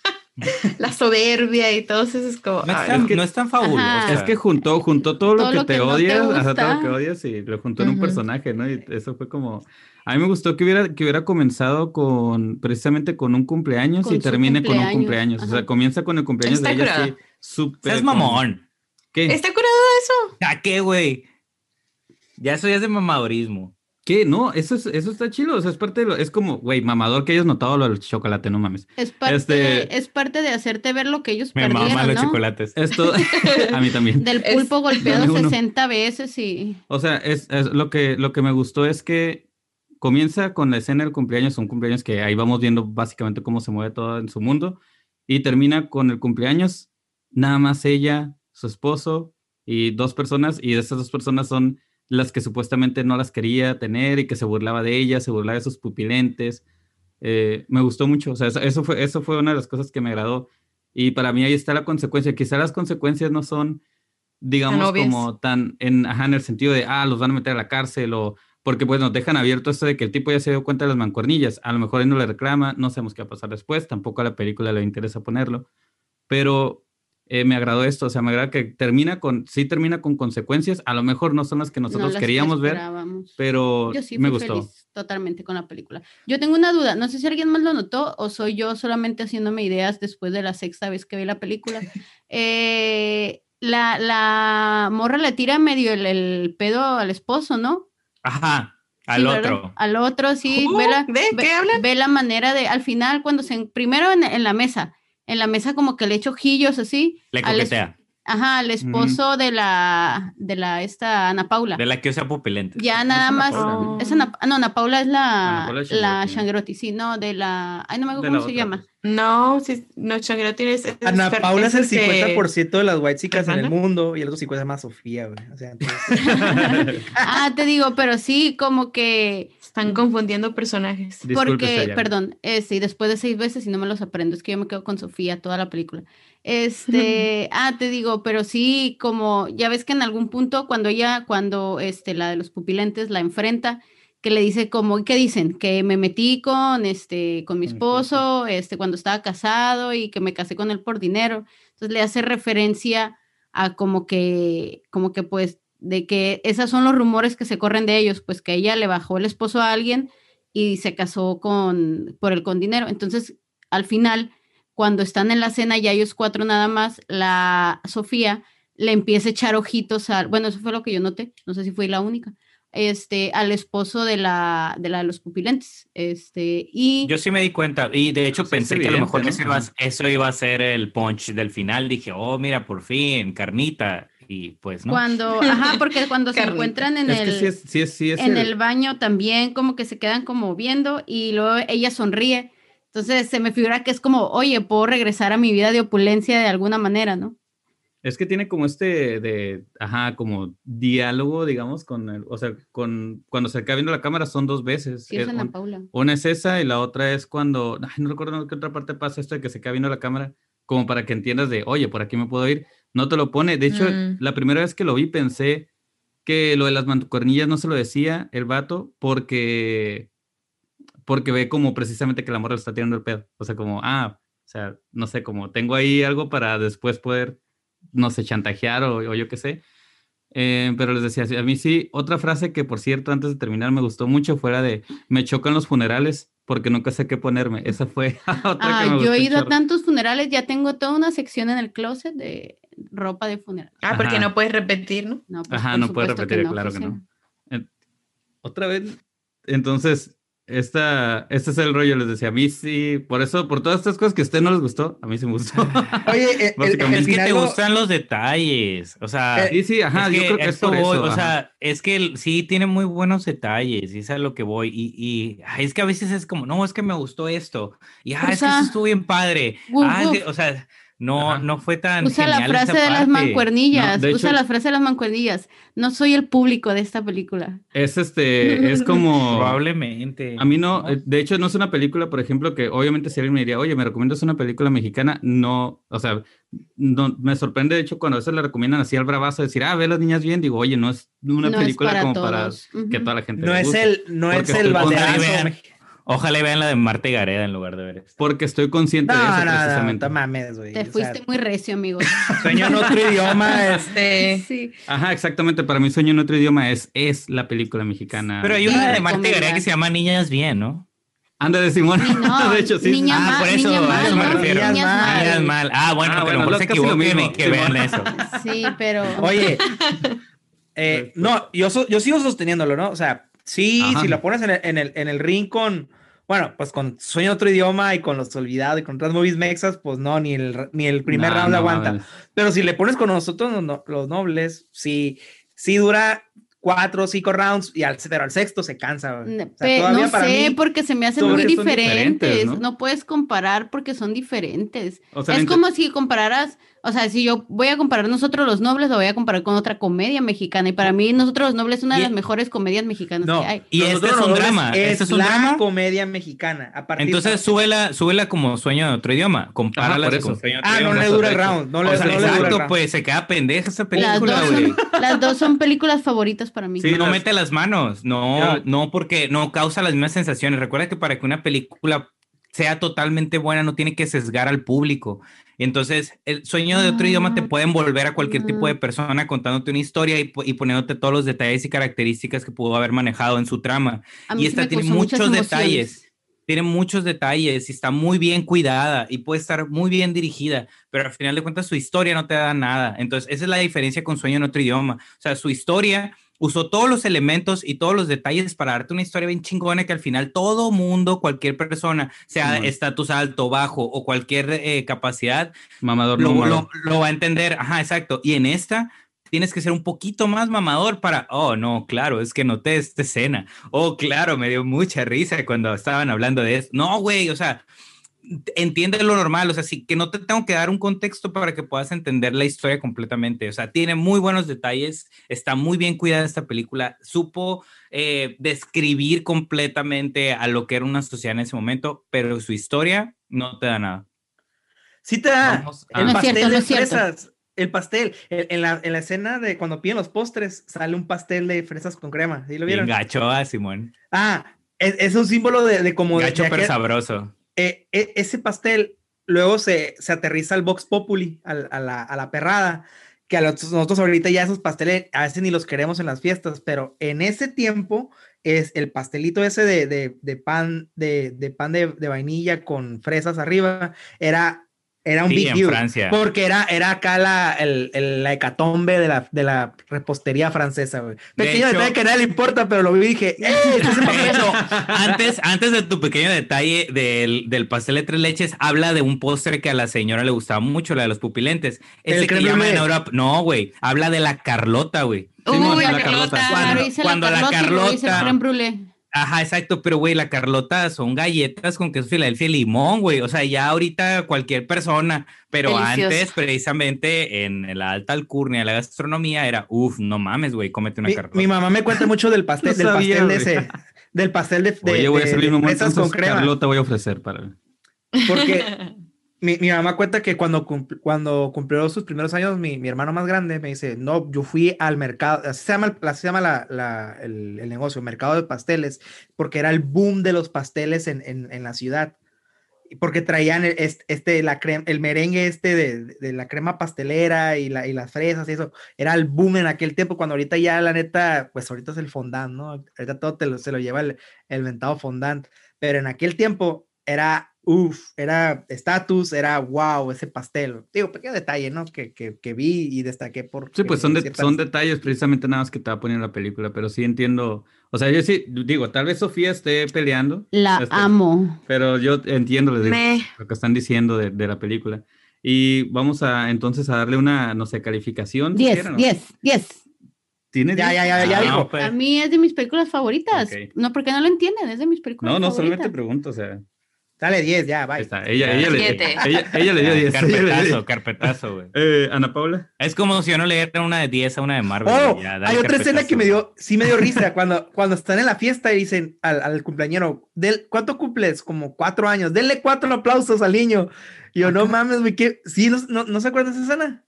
la soberbia y todo eso, es como, no es ay, Es tan, no. no que, es tan es Ajá, que fabulosa. juntó, juntó todo lo todo que lo te que no te odias, ajá, todo lo que gusta. odias y lo juntó en un Ujú. personaje, ¿no? Y eso fue como... A mí me gustó que hubiera, que hubiera comenzado con, precisamente con un cumpleaños y Con su termine con un cumpleaños. cumpleaños. O sea, Ajá. comienza con el cumpleaños de Está ella curada. así, súper Seas con... mamón. ¿Qué? Está curado eso. ¿A qué, güey? Ya eso ya es de mamadorismo. ¿Qué? No, eso es, eso está chido, o sea, es parte de lo, es como, güey, mamador que hayas notado lo del chocolate, no mames. Es Este, parte, es parte de hacerte ver lo que ellos Me maman perdieron, los ¿no? chocolates. esto, a mí también, Del Es, pulpo golpeado dame uno. sesenta veces y O sea, es, es lo que, lo que me gustó es que comienza con la escena del cumpleaños, un cumpleaños que ahí vamos viendo básicamente cómo se mueve todo en su mundo, y termina con el cumpleaños, nada más ella, su esposo y dos personas, y esas dos personas son las que supuestamente no las quería tener y que se burlaba de ella, se burlaba de sus pupilentes. Eh, me gustó mucho, o sea, eso, eso fue, eso fue una de las cosas que me agradó. Y para mí ahí está la consecuencia. Quizá las consecuencias no son, tan digamos, obvias. como tan en, ajá, en el sentido de, ah, los van a meter a la cárcel o porque pues nos dejan abierto esto de que el tipo ya se dio cuenta de las mancuernillas. A lo mejor él no le reclama, no sabemos qué va a pasar después, tampoco a la película le interesa ponerlo, pero eh, me agradó esto, o sea, me agrada que termina con, sí termina con consecuencias, a lo mejor no son las que no nosotros las que queríamos ver, esperábamos. Yo pero sí me fui gustó. feliz totalmente con la película. Yo tengo una duda, no sé si alguien más lo notó o soy yo solamente haciéndome ideas después de la sexta vez que vi la película. Eh, la, la morra le tira medio el, el pedo al esposo, ¿no? Ajá, Sí, al ¿verdad? otro. Al otro, sí, ve ¿Cómo? la, ¿De qué ve, hablan? ve la manera de, al final, cuando se, primero en, en la mesa, en la mesa como que le echo ojillos así, Le al, es- coquetea. ajá, al Ujú. esposo de la, de la, esta Ana Paula. De la que usa pupilentes. Ya No es nada Ana más, Paula, ¿no? es Ana, Oh. ah, no, Ana Paula es Ana la, Paula la Shangrotti, ¿no? Shangrotti, sí, no, de la, ay, no me acuerdo De cómo la se otra, llama. pues. No, sí, no, Changuero tiene es, es, Ana fer- Paula es es el cincuenta por este, ciento de las white chicas en el hermana. mundo y el otro cincuenta es más Sofía, güey. O sea, entonces. Ah, te digo, pero sí, como que, Están confundiendo personajes. Disculpe, porque, Sayan. perdón, eh, sí, después de seis veces y no me los aprendo, es que yo me quedo con Sofía toda la película. Este, ah, te digo, pero sí, como, ya ves que en algún punto cuando ella, cuando, este, la de los pupilentes la enfrenta, que le dice como, ¿qué dicen? Que me metí con, este, con mi Con mi esposo. esposo, este, cuando estaba casado y que me casé con él por dinero. Entonces le hace referencia a como que, como que pues, de que esos son los rumores que se corren de ellos, pues que ella le bajó el esposo a alguien y se casó con, por el con dinero. Entonces, al final, cuando están en la cena, ya ellos cuatro nada más, la Sofía le empieza a echar ojitos al, bueno, eso fue lo que yo noté, no sé si fue la única, este, al esposo de la, de la de los pupilentes, este, y Yo sí me di cuenta y de hecho Pues es pensé que a lo evidente, mejor ¿no? eso iba, a- Ajá. eso iba a ser el punch del final. Dije, oh, mira, por fin, carnita. Y pues no. cuando, ajá, porque cuando se Carnita. encuentran en Es que sí el, es, sí es, sí es en el el, baño también como que se quedan como viendo y luego ella sonríe. Entonces se me figura que es como, oye, puedo regresar a mi vida de opulencia de alguna manera, ¿no? es que tiene como este de, ajá, como diálogo, digamos, con el, o sea, con, cuando se acaba viendo la cámara son dos veces. Sí, Eh, es Ana un- Paula. una es esa y la otra es cuando, ay, no recuerdo en qué otra parte pasa esto de que se acaba viendo la cámara, como para que entiendas de, oye, por aquí me puedo ir. No te lo pone. De hecho, Mm. la primera vez que lo vi pensé que lo de las mancuernillas no se lo decía el vato porque, porque ve como precisamente que la morra le está tirando el pedo. O sea, como, ah, o sea, no sé, como tengo ahí algo para después poder, no sé, chantajear o, o yo qué sé. Eh, pero les decía, sí, a mí sí, otra frase que por cierto antes de terminar me gustó mucho fuera de, me chocan los funerales porque nunca sé qué ponerme. Esa fue otra que Ah, me yo gustó he un ido a chorro. tantos funerales, ya tengo toda una sección en el closet de ropa de funeral. Ah, porque Ajá, no puedes repetir, ¿no? No, pues ajá, por no puedes supuesto que repetir, no, claro que José. no. Eh, otra vez, entonces, esta, este es el rollo, les decía, a mí sí, por eso, por todas estas cosas que a usted no les gustó, a mí sí me gustó. Oye, el, el, Es que te lo... gustan los detalles, o sea... Sí, sí, ajá, es yo que creo que es por voy, eso. O Ajá. sea, es que el, sí tiene muy buenos detalles, y es a lo que voy, y, y ay, es que a veces es como, no, es que me gustó esto, y ah, Usa, es que eso estuvo bien padre, uf, ah, es que, uf. o sea, no, Ajá. no fue tan Usa la genial frase esa de las parte. mancuernillas, No, de usa hecho- la frase de las mancuernillas. No soy el público de esta película. Es este, es como... Probablemente. A mí no, eh, de hecho no es una película, por ejemplo, que obviamente si alguien me diría, oye, ¿me recomiendas una película mexicana? No, o sea, no, me sorprende de hecho cuando a veces le recomiendan así al bravazo, decir, ah, ve las niñas bien, digo, oye, no es una No es película para como todos. para que Ujú. toda la gente No le es guste. el, no Porque es el estoy Ojalá y banderazo. vean, mexi- ojalá y vean la de Marta y Gareda en lugar de ver esta. Porque estoy consciente de No, eso no, no, precisamente. no mames, güey. Te O fuiste sea, muy recio, amigo. sueño en otro idioma, este... Sí. Sí. Ajá, exactamente. Para mí Sueño en otro idioma es, es la película mexicana. Pero hay Sí, una de de- Marta y Gareda recomendar. que se llama Niñas Bien, ¿no? Anda de Simón. Ni no, de hecho, sí. niña sí. Ah, ma- por eso, niña a mal, eso me ¿no? refiero. Niñas mal. Niñas mal. Ah, bueno, Ah, que a bueno, lo mejor es se casi lo equivoquen mismo, y que vean Simón. eso. Sí, pero Oye, eh, no, yo, so- yo sigo sosteniéndolo, ¿no? O sea, sí, Ajá. si lo pones en el, en el, en el ring con, bueno, pues con Sueño en otro idioma y con Los Olvidados y con otras movies mexas, pues no, ni el, ni el primer Nah, round no aguanta. mames. Pero si le pones con nosotros los, no- los nobles, sí, sí dura cuatro o cinco rounds, y al, pero al sexto se cansa, güey. O sea, Pe- todavía no para sé, mí, porque se me hacen sobre- muy son diferentes. diferentes, ¿no? ¿no? puedes comparar porque son diferentes. O sea, es la inter- como si compararas, o sea, si yo voy a comparar Nosotros los Nobles, lo voy a comparar con otra comedia mexicana. Y para mí, Nosotros los Nobles es una de Y- las mejores comedias mexicanas no, que hay. Y este Nosotros es los un nobles drama. es Este es un la drama. comedia mexicana. A partir Entonces súbela, súbela como Sueño de otro idioma. Ajá, Compáralas por eso. con Sueño de otro Ah, no idioma. le dura el de hecho. round, no le, O sea, no le dura el exacto, round. pues se queda pendeja esa Las película, dos, güey. son, las dos son películas favoritas para mí. Sí, No las- mete las manos, no, Ya. no, porque no causa las mismas sensaciones. Recuerda que para que una película sea totalmente buena no tiene que sesgar al público. Entonces, el Sueño de otro idioma te puede envolver a cualquier tipo de persona contándote una historia y, y poniéndote todos los detalles y características que pudo haber manejado en su trama. A mí Y sí esta me tiene causó muchas muchos emociones. detalles. Tiene muchos detalles y está muy bien cuidada y puede estar muy bien dirigida, pero al final de cuentas su historia no te da nada. Entonces, esa es la diferencia con Sueño en otro idioma. O sea, su historia usó todos los elementos y todos los detalles para darte una historia bien chingona que al final todo mundo, cualquier persona, sea Simón. estatus alto, bajo o cualquier eh, capacidad, Mamador, lo, no mamador. lo, lo va a entender. Ajá, exacto. Y en esta tienes que ser un poquito más mamador para, oh, no, claro, es que noté esta escena. Oh, claro, me dio mucha risa cuando estaban hablando de eso. No, güey, o sea, entiende lo normal, o sea, sí que no te tengo que dar un contexto para que puedas entender la historia completamente. O sea, tiene muy buenos detalles, está muy bien cuidada esta película, supo eh, describir completamente a lo que era una sociedad en ese momento, pero su historia no te da nada. Sí te da Vamos el a- No es pastel cierto, no de es cierto. fresas. El pastel. En, en la, en la escena de cuando piden los postres, sale un pastel de fresas con crema. ¿Sí lo Bien vieron? gacho, ah, Simón. Ah, es, es un símbolo de, de como de- Gacho, de pero aquel- sabroso. eh, eh, ese pastel luego se, se aterriza al Vox Populi, al- a, la, a la perrada, que a los- nosotros ahorita ya esos pasteles a veces ni los queremos en las fiestas, pero en ese tiempo es el pastelito ese de, de, de pan, de, de pan de, de vainilla con fresas arriba, era... Era un Sí, big en deal, Francia. porque era, era acá la, el, el- la hecatombe de la, de la repostería francesa, güey. Pequeño hecho- detalle que a nadie le importa, pero lo vi y dije, ¡eh! este es el De papel". hecho, antes, antes de tu pequeño detalle del, del pastel de tres leches, habla de un postre que a la señora le gustaba mucho, la de los pupilentes. El Ese que crème llama en brûlée. Europa. No, güey. Habla de la Carlota, güey. Simón, Uy, la la Carlota. Carlota. Cuando- Claro, hice cuando la la Carlota y luego hice el Carlota- crème brûlée. Ajá, exacto, pero güey, la Carlota son galletas con queso Filadelfia y limón, güey. O sea, ya ahorita cualquier persona, pero Delicioso. antes, precisamente en la alta alcurnia de la gastronomía, era, uff, no mames, güey, cómete una Mi, Carlota. mi mamá me cuenta mucho del pastel, No del sabía, pastel de güey. ese, del pastel de, de, Oye, voy a de- hacer mi de mamá, fresas entonces con crema. Carlota voy a ofrecer para... Porque mi, mi mamá cuenta que cuando, cumpl- cuando cumplió sus primeros años, mi, mi hermano más grande me dice, no, yo fui al mercado, así se llama, el- así se llama la, la- el, el negocio, mercado de pasteles, porque era el boom de los pasteles en, en, en la ciudad. Y porque traían el- este, este, la crema, el merengue este de, de la crema pastelera y, la, y las fresas y eso, era el boom en aquel tiempo, cuando ahorita ya la neta, pues ahorita es el fondant, ¿no? Ahorita todo te lo, se lo lleva el, el mentado fondant, pero en aquel tiempo era uff, era estatus, era wow, ese pastel. Digo, pequeño detalle, ¿no? Que, que, que vi y destaqué por... Sí, pues son, de, ciertas- son detalles precisamente nada más que te va a poner en la película, pero sí entiendo. O sea, yo sí, digo, tal vez Sofía esté peleando. La este, amo. Pero yo entiendo les digo, Me. lo que están diciendo de, de la película. Y vamos a entonces a darle una, no sé, calificación. si diez, quieren, ¿no? diez, diez. ¿Tiene Ya, diez? ya, ya, ya Ah, dijo. pues. A mí es de mis películas favoritas. Ok. No, porque no lo entienden, es de mis películas No, no, favoritas. solamente pregunto, o sea, Dale diez, ya, ahí bye. está. Ella, Ya. ella, le, Siete. ella, ella le dio diez. ella le dio Carpetazo, diez. carpetazo, güey. Eh, Ana Paula. Es como si yo no le diera una de diez a una de Marvel. Oh, güey, ya, dale hay otra escena carpetazo, que me güey. dio, sí me dio risa, cuando, cuando están en la fiesta y dicen al, al cumpleañero, del, ¿cuánto cumples? Como cuatro años, denle cuatro aplausos al niño. Y yo, no mames, güey, ¿qué? ¿Sí? ¿No, no, ¿no se acuerdan de esa escena?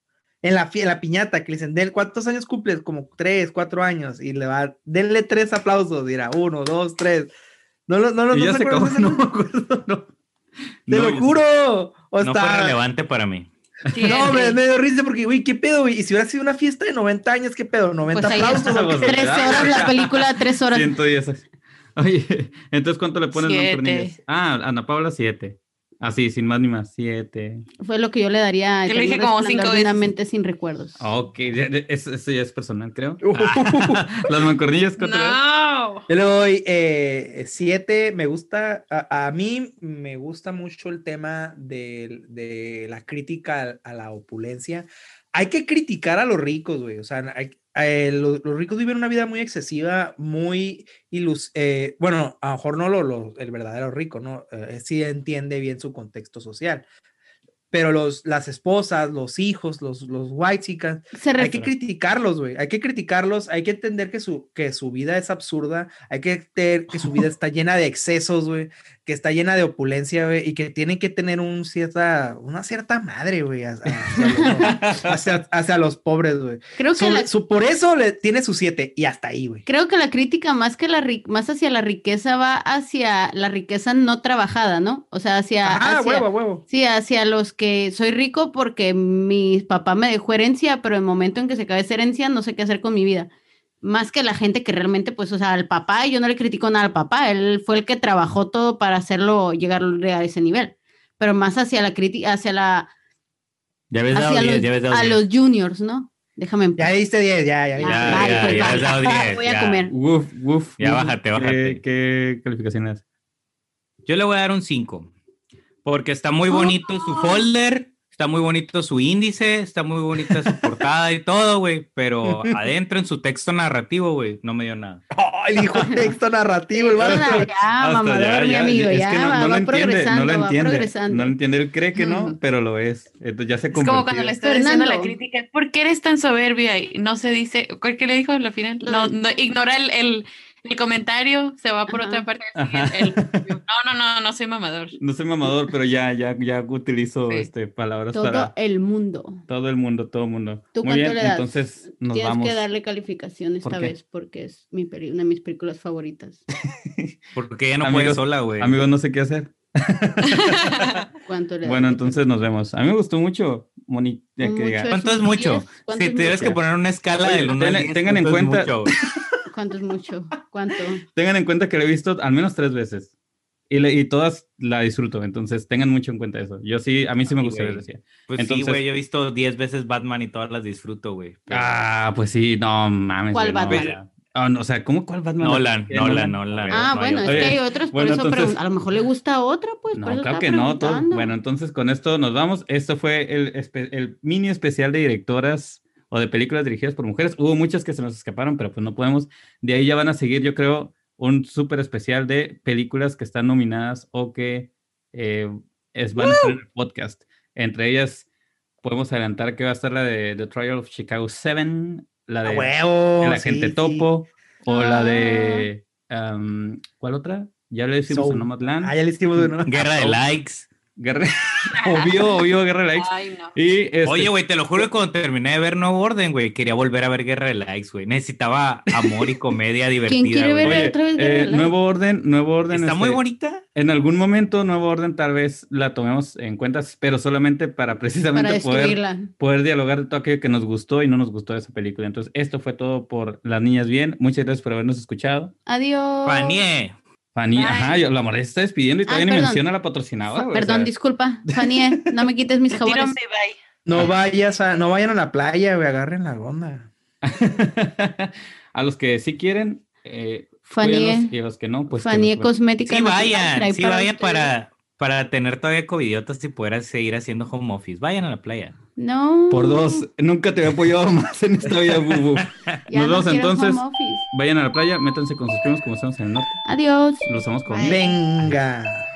En la, fie- en la piñata, que le dicen, "Del- ¿cuántos años cumples? Como tres, cuatro años. Y le va, denle tres aplausos. Y era uno, dos, tres. No, lo- no, lo- Y no ya se se acuerdan acabó, de esa no me escena? acuerdo, no. Te No, lo yo- juro. O No fue está- relevante para mí. No, me, me dio risa porque, güey, ¿qué pedo, güey? Y si hubiera sido una fiesta de noventa años, ¿qué pedo? noventa Pues ahí aplausos. está. ¿o qué? Pues, Tres ¿verdad? horas la película, tres horas. ciento diez. Oye, entonces, ¿cuánto le pones, Siete. Mantornillas? Ah, Ana Paula, siete. Así, sin más ni más, siete. Fue lo que yo le daría a Yo le dije Eterno como Resplandor cinco de una veces. mente sin recuerdos. Ok, ya- ya- eso, eso ya es personal, creo. Uh. Las mancornillas, ¿cuánto le das? No. Yo le doy eh, siete, me gusta, a, a mí me gusta mucho el tema de, de la crítica a, a la opulencia. Hay que criticar a los ricos, güey, o sea, hay- eh, los, los ricos viven una vida muy excesiva, muy ilus eh, bueno, a lo mejor no lo, lo- el verdadero rico, ¿no? Eh, sí entiende bien su contexto social, pero los, las esposas, los hijos, los, los white chicas, Se hay ref- que criticarlos, güey. Hay que criticarlos, hay que entender que su, que su vida es absurda, hay que entender que su vida está llena de excesos, güey, que está llena de opulencia, güey, y que tienen que tener un cierta, una cierta madre, güey, hacia, hacia, hacia, hacia los pobres, güey. creo que Sobre- la, su- por eso le tiene su siete y hasta ahí, güey. creo que la crítica más que la ri- más hacia la riqueza va hacia la riqueza no trabajada, ¿no? O sea, hacia, Ah, hacia huevo, a huevo. sí, hacia los que soy rico porque mi papá me dejó herencia, pero en el momento en que se acabe esa herencia no sé qué hacer con mi vida. Más que la gente que realmente, pues, o sea, al papá, yo no le critico nada al papá, él fue el que trabajó todo para hacerlo llegar a ese nivel. Pero más hacia la crítica, hacia la, Ya ves dado hacia diez, los, ya ves dado a diez. los juniors, ¿no? Déjame en Ya paz. diste diez, ya, ya. Ya, ya. Ya, bye, ya, pues, ya bye. has dado diez, Voy a ya. comer. Uf, uf. Ya uf. bájate, ¿Qué- bájate. ¿Qué calificación le das? Yo le voy a dar un cinco. Porque está muy bonito su folder, está muy bonito su índice, está muy bonita su portada y todo, güey. Pero adentro en su texto narrativo, güey, no me dio nada. Ay, dijo texto narrativo, el vato. Ya, Hasta mamador, ya, mi ya, amigo, es ya que no, va, no lo va entiende, progresando, no lo va entiende, progresando. no lo entiende, él cree que no, Mm. pero lo es. Entonces ya se Es como cuando convirtió. le está diciendo la Fernando. crítica, ¿por qué eres tan soberbia? Y no se dice, ¿cuál que le dijo al final? No, no, ignora el, el, el comentario, se va por Ajá. otra parte. Ajá. El- no, no, no, no soy mamador. No soy mamador, pero ya, ya, ya utilizo Sí. este, palabras Todo para el mundo. todo el mundo, todo el mundo. ¿Tú Muy cuánto bien, le das? entonces nos Tienes vamos. que darle calificación esta ¿Por qué? vez porque es mi peli- una de mis películas favoritas. Porque ella no Amigos- puede sola, güey. Amigos, no sé qué hacer. ¿Cuánto le das? Bueno, entonces nos vemos. A mí me gustó mucho, Moni, ya que Mucho diga. es ¿Cuánto es un mucho? diez, ¿cuánto Si es tuvieras mucho? que poner una escala Oye, del uno al ten- diez, tengan en ¿cuánto es cuenta- mucho, güey? ¿Cuánto es mucho? ¿Cuánto? Tengan en cuenta que la he visto al menos tres veces. Y, le- y todas la disfruto, entonces tengan mucho en cuenta eso. Yo sí, a mí sí me Ay, gusta, güey. les decía. Pues Entonces- sí, güey, yo he visto diez veces Batman y todas las disfruto, güey. Pero- Ah, pues sí, no mames. ¿Cuál güey, no, Batman? o sea, ah, no, o sea, ¿cómo cuál Batman? Nolan, ¿Qué, Nolan, Nolan. Ah, no hay bueno, es otra. que Oye, hay otros, por bueno, eso entonces- pregun- a lo mejor le gusta otra, pues. por No, eso claro estaba que no. todo- preguntando. Bueno, entonces con esto nos vamos. Esto fue el, espe- el mini especial de directoras o de películas dirigidas por mujeres. Hubo muchas que se nos escaparon, pero pues no podemos. De ahí ya van a seguir, yo creo, un súper especial de películas que están nominadas o que eh, es, van a estar en el podcast. Entre ellas, podemos adelantar que va a estar la de The Trial of Chicago siete, la A de huevo. El sí, Agente sí. Topo, o la Ah. de... um, ¿cuál otra? Ya le decimos Soul. a Nomadland. Ah, ya le hicimos uno. Guerra de likes. Guerra... obvio, obvio, Guerra de Likes. Ay, no. Y este, Oye, güey, te lo juro que cuando terminé de ver Nuevo Orden, güey, quería volver a ver Guerra de Likes, güey. Necesitaba amor y comedia divertida, ¿Quién quiere güey. ver oye, otra vez Guerra eh, de Likes? Nuevo Orden, Nuevo Orden. Está muy este, bonita. En algún momento, Nuevo Orden tal vez la tomemos en cuenta, pero solamente para precisamente Para poder, destruirla. poder dialogar de todo aquello que nos gustó y no nos gustó de esa película. Entonces, esto fue todo por Las Niñas Bien. Muchas gracias por habernos escuchado. Adiós. Fanie. Fanny, Bye. ajá, yo- la Morales se está despidiendo y Ah, todavía ni perdón. menciona a la patrocinadora. güey, o Perdón, sea. disculpa. Fanny, no me quites mis Retiro jabones. mi bye. No vayas a, no vayan a la playa, güey, agarren la onda. A los que sí quieren, eh, Fanny, cuídenlos, y a los que no, pues. que Fanny los- Cosmética Sí Natural vayan, trae sí para vayan ustedes. para, para tener todavía covidiotas y poder seguir haciendo home office. Vayan a la playa. No. Por dos, nunca te había apoyado más en esta vida, Bubu. Ya Nos no vemos quiero entonces. home office. Vayan a la playa, métanse con sus primos como estamos en el norte. Adiós. Los estamos con Bye. Venga.